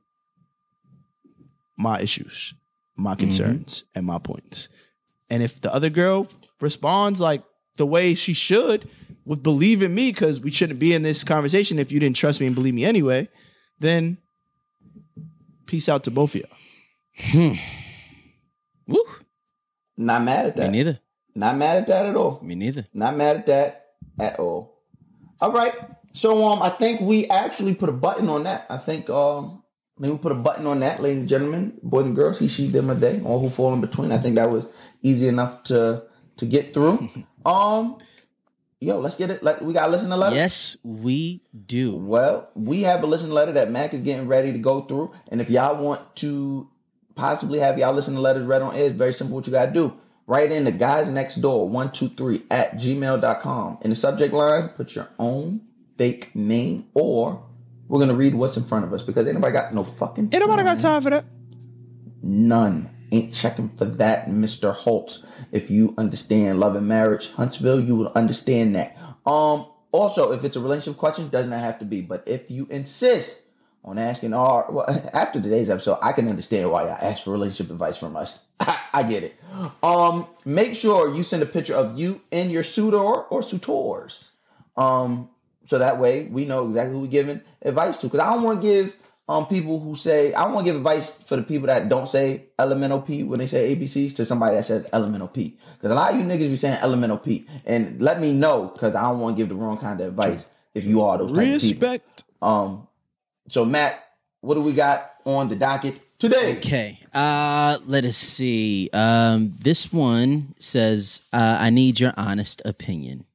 my issues, my concerns, and my points. And if the other girl responds like the way she should, with believing me, because we shouldn't be in this conversation if you didn't trust me and believe me anyway, then peace out to both of y'all. Woo. Not mad at that. Me neither. Not mad at that at all. Me neither. Not mad at that at all. All right. So I think we actually put a button on that. I think we put a button on that, ladies and gentlemen, boys and girls, he, she, them, a they, all who fall in between. I think that was easy enough to get through. Let's get it. We got a listener letter? Yes, we do. Well, we have a listener letter that Mac is getting ready to go through. And if y'all want to possibly have y'all listener letters read on air, it's very simple what you got to do. Write in the guys next door 123@gmail.com. In the subject line, put your own fake name, or we're going to read what's in front of us, because ain't nobody got no fucking time. Ain't nobody got time for that. None. Ain't checking for that, Mr. Holtz. If you understand love and marriage, Huntsville, you will understand that. Also, if it's a relationship question, doesn't have to be. But if you insist on asking after today's episode, I can understand why y'all ask for relationship advice from us. I get it. Make sure you send a picture of you and your suitor or suitors. So that way we know exactly who we're giving advice to. Because I don't want to give people who say, I don't want to give advice for the people that don't say elemental P when they say ABCs to somebody that says elemental P. Because a lot of you niggas be saying elemental P. And let me know, because I don't want to give the wrong kind of advice if you are those type of people. So Matt, what do we got on the docket today? Okay. Let us see. This one says, I need your honest opinion.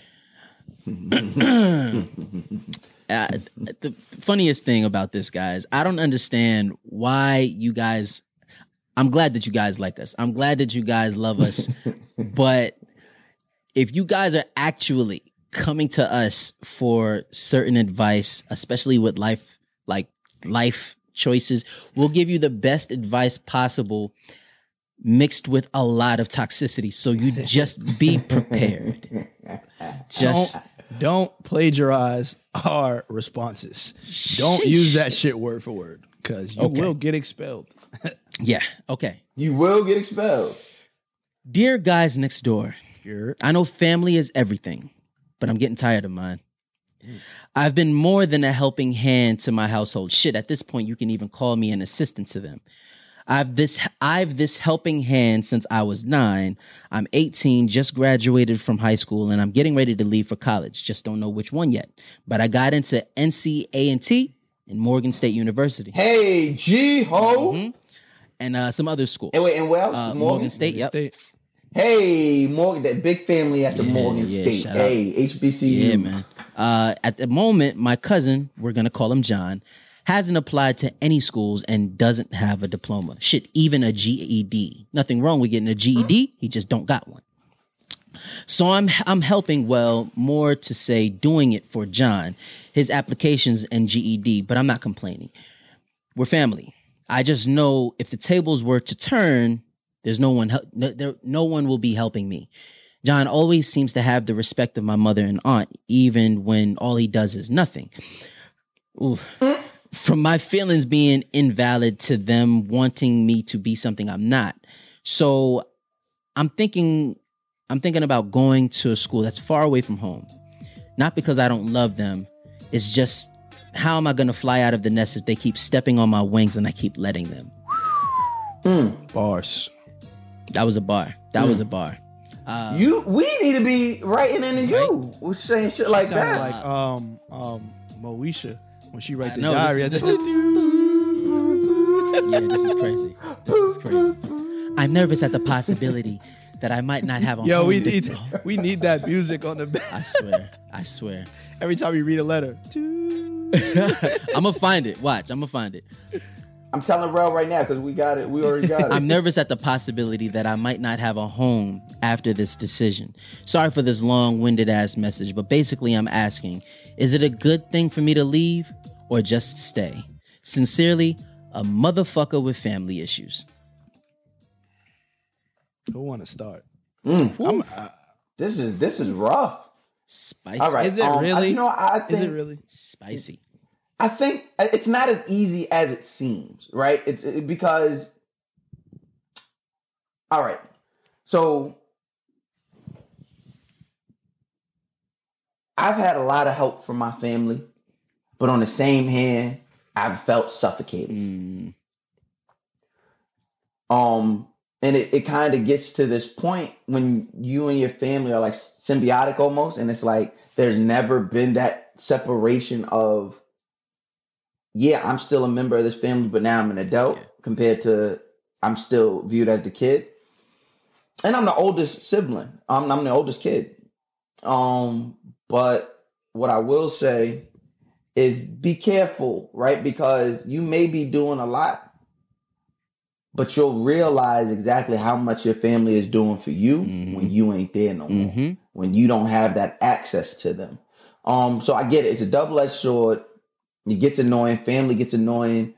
The funniest thing about this, guys, I don't understand why you guys, I'm glad that you guys like us. I'm glad that you guys love us. But if you guys are actually coming to us for certain advice, especially with life choices, we'll give you the best advice possible, mixed with a lot of toxicity. So you just be prepared. Don't plagiarize our responses. Don't use that shit word for word, because you will get expelled. Yeah, okay. You will get expelled. Dear guys next door, I know family is everything, but I'm getting tired of mine. I've been more than a helping hand to my household. Shit, at this point, you can even call me an assistant to them. I've this helping hand since I was 9. I'm 18, just graduated from high school, and I'm getting ready to leave for college. Just don't know which one yet. But I got into NCA&T and Morgan State University. Hey, G-ho! Mm-hmm. And some other schools. And wait, and where else? Morgan State, yep. Hey, Morgan, that big family at the Morgan State. Hey, HBCU. Yeah, man. At the moment, my cousin, we're going to call him John, hasn't applied to any schools and doesn't have a diploma. Shit, even a GED. Nothing wrong with getting a GED. He just don't got one. So I'm helping, well, more to say doing it for John, his applications and GED, but I'm not complaining. We're family. I just know if the tables were to turn, there's no one will be helping me. John always seems to have the respect of my mother and aunt, even when all he does is nothing. Oof. From my feelings being invalid to them wanting me to be something I'm not. So I'm thinking about going to a school that's far away from home. Not because I don't love them. It's just, how am I going to fly out of the nest if they keep stepping on my wings and I keep letting them? Bars. That was a bar. That was a bar. We need to be writing into you. We're saying shit like that. Like Moesha when she writes the know, diary. Yeah, this is crazy. This is crazy. I'm nervous at the possibility that I might not have a home. we need that music on the back. I swear. Every time you read a letter. I'm gonna find it. Watch, I'm gonna find it. I'm telling Rel right now because we got it. We already got it. I'm nervous at the possibility that I might not have a home after this decision. Sorry for this long-winded ass message, but basically I'm asking, is it a good thing for me to leave or just stay? Sincerely, a motherfucker with family issues. Who want to start? This is rough. Spicy. All right. Is it really? I think, Is it really? Spicy. I think it's not as easy as it seems, right? Because, all right. So I've had a lot of help from my family, but on the same hand, I've felt suffocated. And it kind of gets to this point when you and your family are like symbiotic almost. And it's like, there's never been that separation of, yeah, I'm still a member of this family, but now I'm an adult compared to I'm still viewed as the kid. And I'm the oldest sibling. I'm the oldest kid. But what I will say is be careful, right? Because you may be doing a lot, but you'll realize exactly how much your family is doing for you when you ain't there no more, when you don't have that access to them. So I get it. It's a double-edged sword. It gets annoying. Family gets annoying.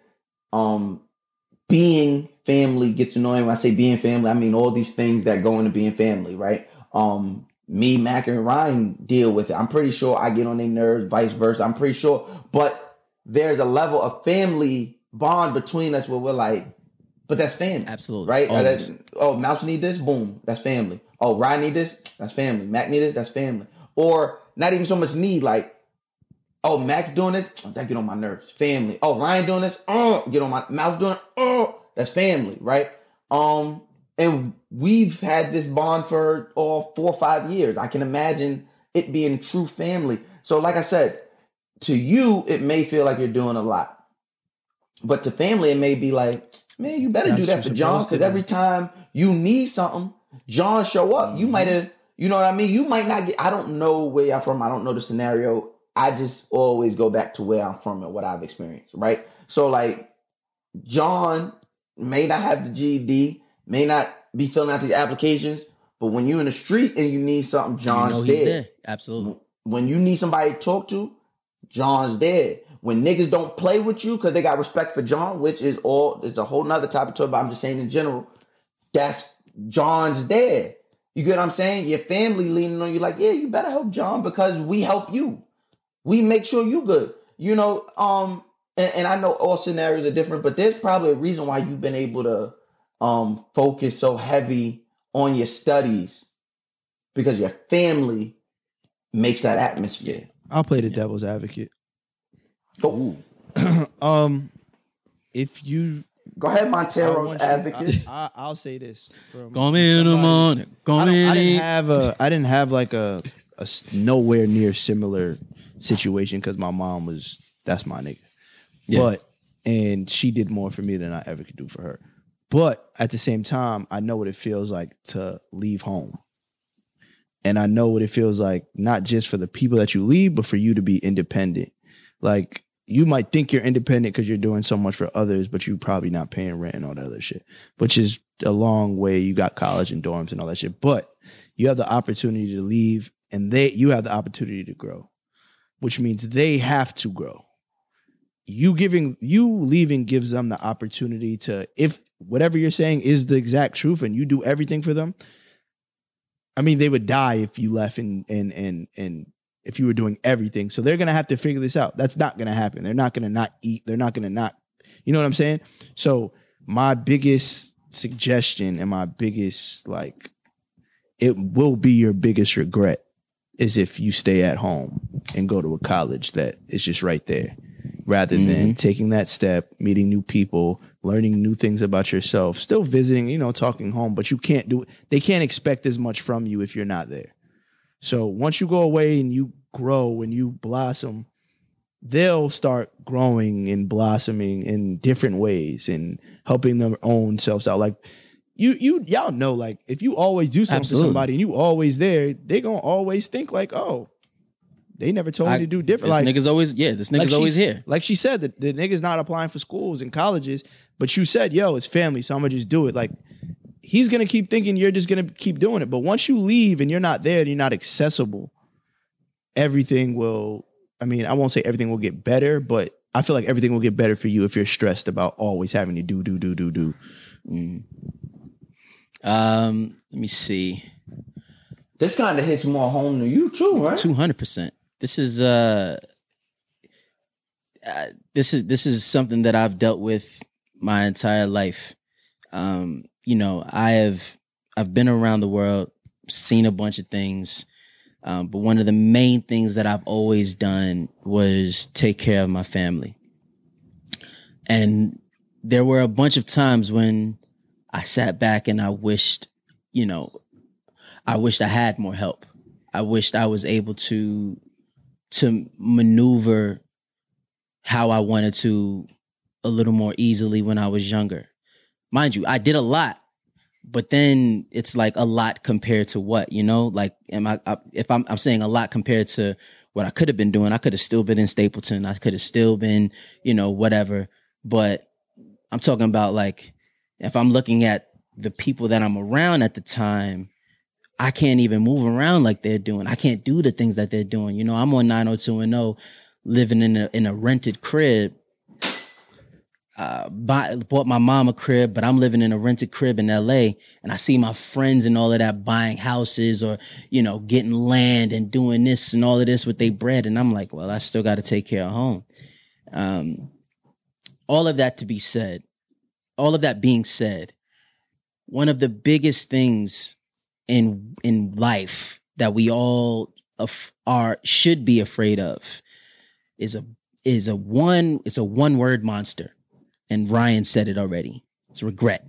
Being family gets annoying. When I say being family, I mean all these things that go into being family, right? Me, Mac, and Ryan deal with it. I'm pretty sure I get on their nerves, vice versa. I'm pretty sure. But there's a level of family bond between us where we're like, but that's family. Absolutely. Right? Mouse need this? Boom. That's family. Oh, Ryan need this? That's family. Mac need this? That's family. Or not even so much need, like, oh, Mac's doing this? Oh, that get on my nerves. Family. Oh, Ryan doing this? Oh, get on my... Mouse doing it? Oh, that's family, right? And we've had this bond for 4 or 5 years. I can imagine it being true family. So like I said, to you, it may feel like you're doing a lot. But to family, it may be like, man, you better do that for John, because every time you need something, John show up. You might have, you know what I mean? You might not get, I don't know where you're from. I don't know the scenario. I just always go back to where I'm from and what I've experienced, right? So like, John may not have the GED, may not be filling out these applications, but when you're in the street and you need something, John's there. Absolutely. When you need somebody to talk to, John's there. When niggas don't play with you because they got respect for John, which is it's a whole nother topic to talk about. I'm just saying in general, that's John's there. You get what I'm saying? Your family leaning on you like, yeah, you better help John because we help you. We make sure you good. You know, and I know all scenarios are different, but there's probably a reason why you've been able to focus so heavy on your studies, because your family makes that atmosphere. I'll play the devil's advocate. Oh. If you go ahead, Montero's advocate. I'll say this. Come in the morning. I didn't have like a nowhere near similar situation because my mom that's my nigga. Yeah. And she did more for me than I ever could do for her. But at the same time, I know what it feels like to leave home. And I know what it feels like, not just for the people that you leave, but for you to be independent. Like, you might think you're independent because you're doing so much for others, but you're probably not paying rent and all that other shit, which is a long way. You got college and dorms and all that shit, but you have the opportunity to leave, and you have the opportunity to grow, which means they have to grow. You leaving gives them the opportunity to, if whatever you're saying is the exact truth and you do everything for them, I mean, they would die if you left and if you were doing everything. So they're going to have to figure this out. That's not going to happen. They're not going to not eat. They're not going to not, you know what I'm saying? So my biggest suggestion and my biggest, like, it will be your biggest regret is if you stay at home and go to a college that is just right there, rather than taking that step, meeting new people, learning new things about yourself, still visiting, you know, talking home, but you can't do it. They can't expect as much from you if you're not there. So once you go away and you grow and you blossom, they'll start growing and blossoming in different ways and helping their own selves out. Like y'all know, like if you always do something for somebody and you always there, they gonna always think like, oh, they never told me to do different. This like nigga's always, this nigga's always here. Like she said, the nigga's not applying for schools and colleges, but you said, yo, it's family, so I'm gonna just do it. Like he's gonna keep thinking you're just gonna keep doing it. But once you leave and you're not there and you're not accessible, everything will, I mean, I won't say everything will get better, but I feel like everything will get better for you if you're stressed about always having to do. Let me see. This kind of hits more home to you too, right? 200%. This is something that I've dealt with my entire life. You know, I've been around the world, seen a bunch of things, but one of the main things that I've always done was take care of my family. And there were a bunch of times when I sat back and I wished I had more help. I wished I was able to maneuver how I wanted to a little more easily when I was younger. Mind you, I did a lot, but then it's like a lot compared to what, you know, like, if I'm saying a lot compared to what I could have been doing, I could have still been in Stapleton. I could have still been, you know, whatever. But I'm talking about, like, if I'm looking at the people that I'm around at the time, I can't even move around like they're doing. I can't do the things that they're doing. You know, I'm on 90210, living in a rented crib. Bought my mom a crib, but I'm living in a rented crib in LA, and I see my friends and all of that buying houses or, you know, getting land and doing this and all of this with their bread. And I'm like, well, I still got to take care of home. All of that being said, one of the biggest things in life that we all should be afraid of is a one word monster. And Ryan said it already. It's regret.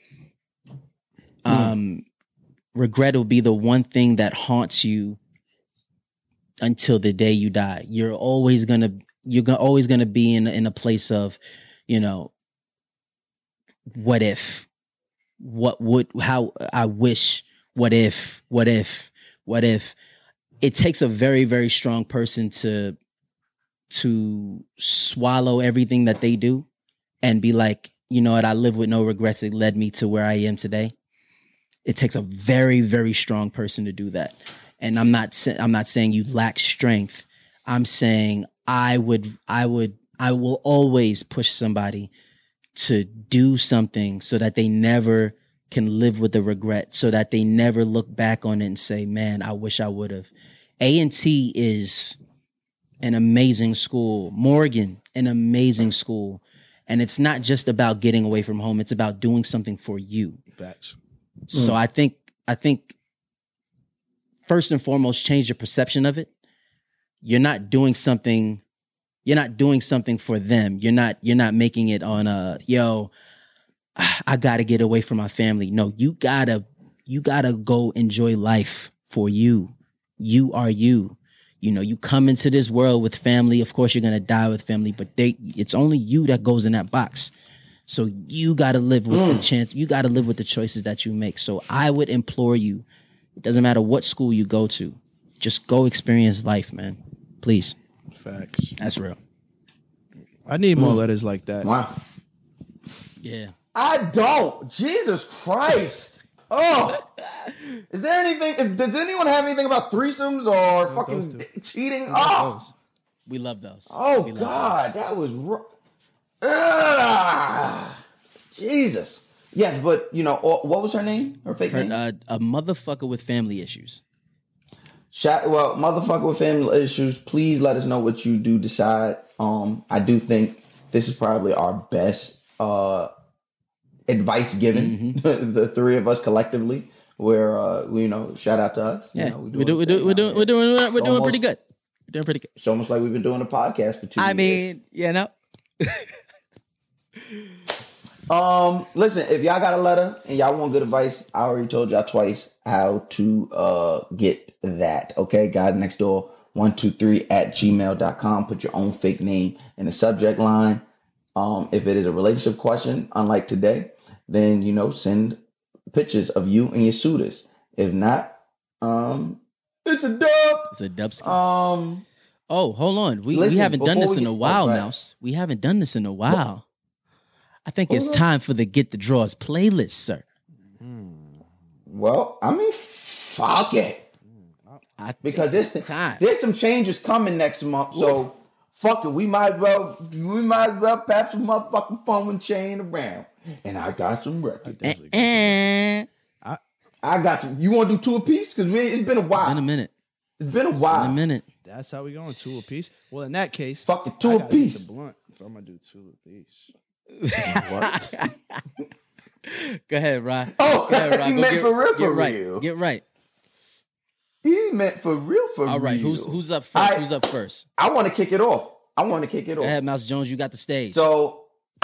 Regret will be the one thing that haunts you until the day you die. You're always gonna be in a place of, you know, what if, how I wish, what if. It takes a very, very strong person to swallow everything that they do and be like, you know what, I live with no regrets. It led me to where I am today. It takes a very, very strong person to do that. And I'm not saying you lack strength. I'm saying I will always push somebody to do something so that they never can live with the regret, so that they never look back on it and say, man, I wish I would have. A&T is an amazing school. Morgan, an amazing school. And it's not just about getting away from home. It's about doing something for you. Facts. So I think first and foremost, change your perception of it. You're not doing something for them. You're not making it on I gotta get away from my family. No, you gotta go enjoy life for you. You are you. You know, you come into this world with family. Of course, you're going to die with family, but it's only you that goes in that box. So you got to live with the chance. You got to live with the choices that you make. So I would implore you, it doesn't matter what school you go to, just go experience life, man. Please. Facts. That's real. I need more letters like that. Wow. Yeah. I don't. Jesus Christ. Oh. Is there anything? Does anyone have anything about threesomes or fucking cheating? Oh. We love those. Oh, We love God. those. That was Jesus. Yeah, but, you know, what was her name? Her fake name? A motherfucker with family issues. Well, motherfucker with family issues, please let us know what you do decide. I do think this is probably our best advice given, the three of us collectively. Where you know, shout out to us. Yeah, you know, we're doing pretty good. We're doing pretty good. It's almost like we've been doing a podcast for 2 years. I mean, you know. Listen, if y'all got a letter and y'all want good advice, I already told y'all twice how to get that. Okay, guys next door 123@gmail.com. Put your own fake name in the subject line. If it is a relationship question, unlike today, then you know, send pictures of you and your suitors. If not, it's a dub. It's a dub scheme. Oh, hold on. We haven't done this in a while, Mouse. We haven't done this in a while. I think it's time for the Get the Draws playlist, sir. Well, I mean, fuck it. Because there's some changes coming next month, so fuck it. We might as well pass some motherfucking phone and chain around. And I got some records. I got some. You want to do two apiece? Because it's been a while. It's been a minute. It's been a while. Been a minute. That's how we going, two apiece. Well, in that case, fuck it, two apiece. Blunt, so I'm gonna do two apiece. What? Go ahead, Rod. Oh, go ahead, Rod. he meant for real. Get right. He meant for real. All right, real. who's up first? Who's up first? I want to kick it off. Go ahead, Mouse Jones. You got the stage. So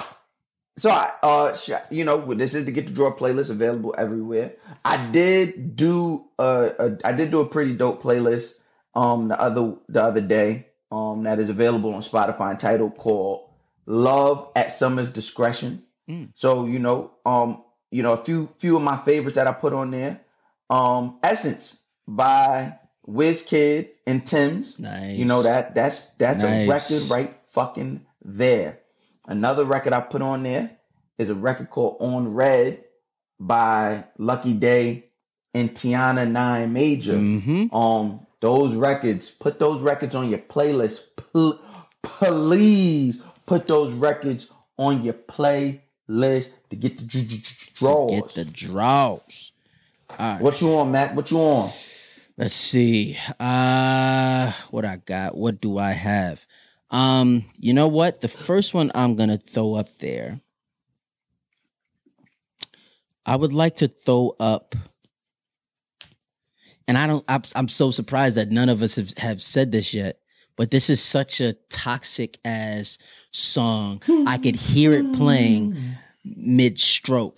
you know, this is the Get the Draw playlist available everywhere. I did do a pretty dope playlist the other day that is available on Spotify entitled called Love at Summer's Discretion. So you know a few of my favorites that I put on there. Essence by Wizkid and Tim's. Nice. You know that's nice. A record right fucking there. Another record I put on there is a record called On Red by Lucky Day and Tiana 9 Major. Put those records on your playlist. Please put those records on your playlist to get the draws. Get the draws. All right. What you on, Matt? What you on? Let's see. What I got? What do I have? You know what? The first one I'm gonna throw up there. I would like to throw up, and I'm so surprised that none of us have said this yet, but this is such a toxic ass song. I could hear it playing mid-stroke.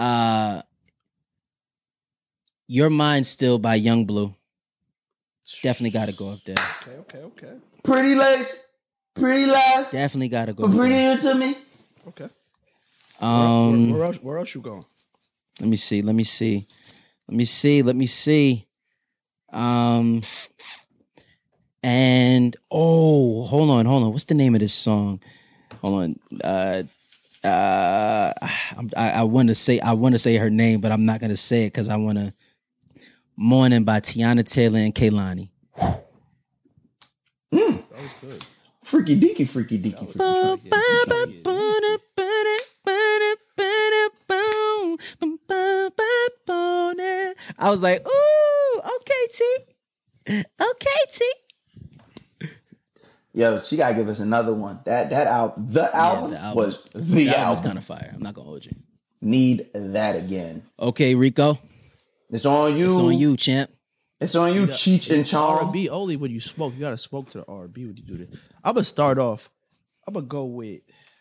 Your Mind Still by Young Blue. Definitely got to go up there. Okay. Pretty Lace. Definitely got to go. Pretty into me. Okay. Where else you going? Let me see. And hold on. What's the name of this song? Hold on. I want to say her name, but I'm not gonna say it because I want to. Morning by Tiana Taylor and Kehlani. That was good. Freaky deaky. I was like, ooh, okay, T. Yo, she gotta give us another one. That album, the album was the album. Was kind of fire. I'm not gonna hold you. Need that again. Okay, Rico. It's on you. It's on you, champ. It's on you, Cheech and Chong. R&B only when you smoke. You gotta smoke to the R&B when you do this. I'm gonna start off. I'm gonna go with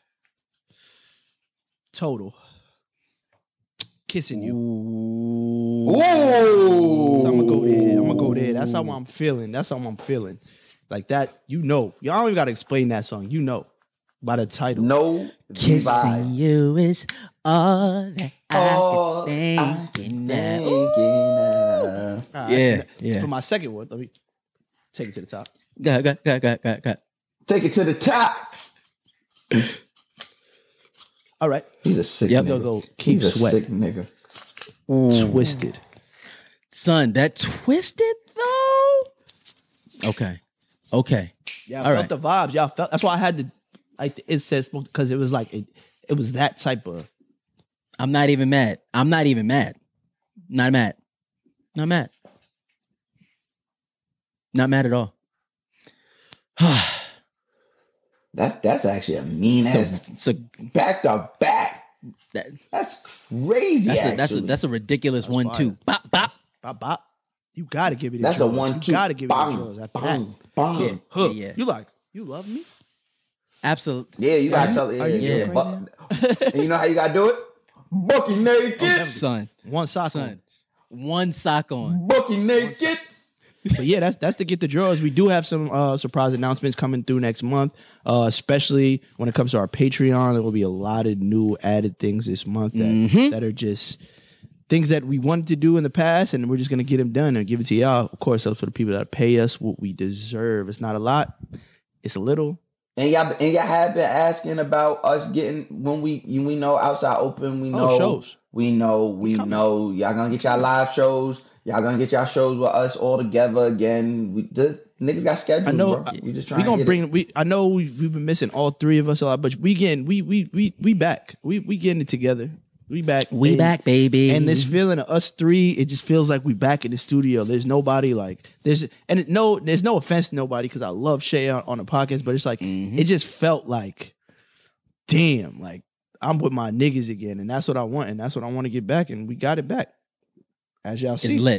Total. Kissing You. Ooh. So I'm gonna go there. That's how I'm feeling. Like that, you know. Y'all don't even gotta explain that song. You know by the title. No, Kissing you is all that I can think of. Yeah. For my second one, let me take it to the top. Go. Take it to the top. All right. He's a sick Yep. nigga. Go Keith He's a Sweat. sick nigga. Twisted. Son, that Twisted though. Okay. Yeah, I All felt right. the vibes. Y'all felt. That's why I had to. Like it says because it was like it was that type of. I'm not even mad. Not mad. Not mad at all. That's actually a mean ass So back to back. that, That's crazy. that's a ridiculous one fire. too. Bop bop. Bop, bop. You gotta give it. That's a draws. 1-2. You gotta give it Bang, a draws after bang, that. bang. Yeah, hook. Yeah. You like you love me? Absolutely. Yeah, you gotta tell it. Are you Yeah, joking And you know how you gotta do it? Bucky naked. Son. One sock on. One sock on. Bucky naked. But yeah, that's to get the draws. We do have some surprise announcements coming through next month, especially when it comes to our Patreon. There will be a lot of new added things this month that are just things that we wanted to do in the past, and we're just gonna get them done and give it to y'all. Of course, that's for the people that pay us what we deserve. It's not a lot, it's a little. And y'all have been asking about us getting when we know outside open. We know shows. We know y'all gonna get y'all live shows. Y'all gonna get y'all shows with us all together again. The niggas got schedules. I know. Bro. We just trying. We gonna to bring. I know we've been missing all three of us a lot, but we back. We getting it together. We back. We back, baby. And this feeling of us three, it just feels like we back in the studio. There's nobody like there's no offense to nobody because I love Shay on the podcast, but it's like it just felt like, damn, like I'm with my niggas again, and that's what I want, and that's what I want to get back, and we got it back. As y'all see, It's lit.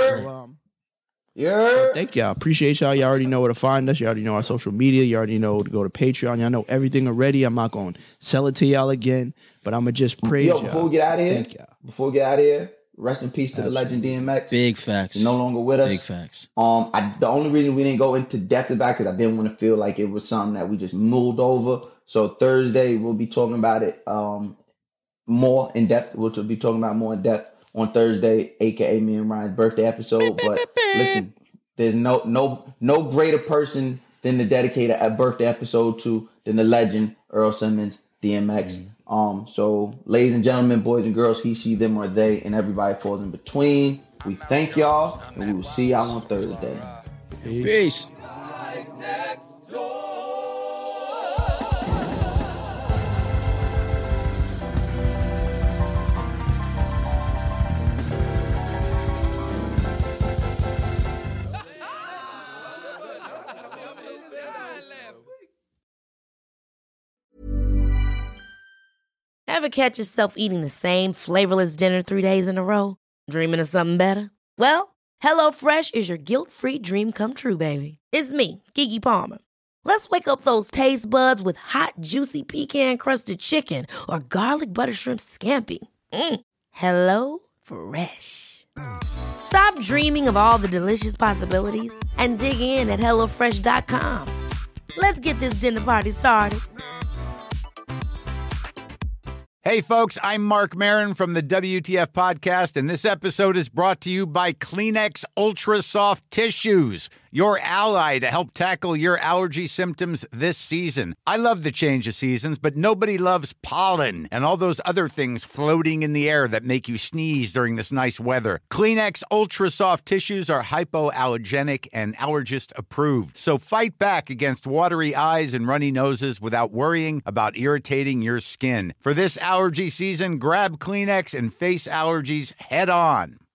Yeah. thank y'all. Appreciate y'all. Y'all already know where to find us. You already know our social media. You already know to go to Patreon. Y'all know everything already. I'm not going to sell it to y'all again, but I'm going to just praise y'all. Before we get out of here, Thank y'all. rest in peace to the legend DMX. Big facts. He's no longer with us. Big facts. The only reason we didn't go into depth about it because I didn't want to feel like it was something that we just mulled over. So Thursday we'll be talking about it more in depth. We'll be talking about more in depth on Thursday, aka me and Ryan's birthday episode. But listen, there's no greater person than to dedicate a birthday episode to than the legend Earl Simmons, DMX. So ladies and gentlemen, boys and girls, he, she, them, or they, and everybody falls in between. We thank y'all, and we will see y'all on Thursday. Peace. Ever catch yourself eating the same flavorless dinner 3 days in a row? Dreaming of something better? Well, HelloFresh is your guilt-free dream come true, baby. It's me, Keke Palmer. Let's wake up those taste buds with hot, juicy pecan-crusted chicken or garlic butter shrimp scampi. Hello Fresh. Stop dreaming of all the delicious possibilities and dig in at HelloFresh.com. Let's get this dinner party started. Hey, folks, I'm Mark Maron from the WTF Podcast, and this episode is brought to you by Kleenex Ultra Soft Tissues, your ally to help tackle your allergy symptoms this season. I love the change of seasons, but nobody loves pollen and all those other things floating in the air that make you sneeze during this nice weather. Kleenex Ultra Soft Tissues are hypoallergenic and allergist approved, so fight back against watery eyes and runny noses without worrying about irritating your skin. For this allergy season, grab Kleenex and face allergies head on.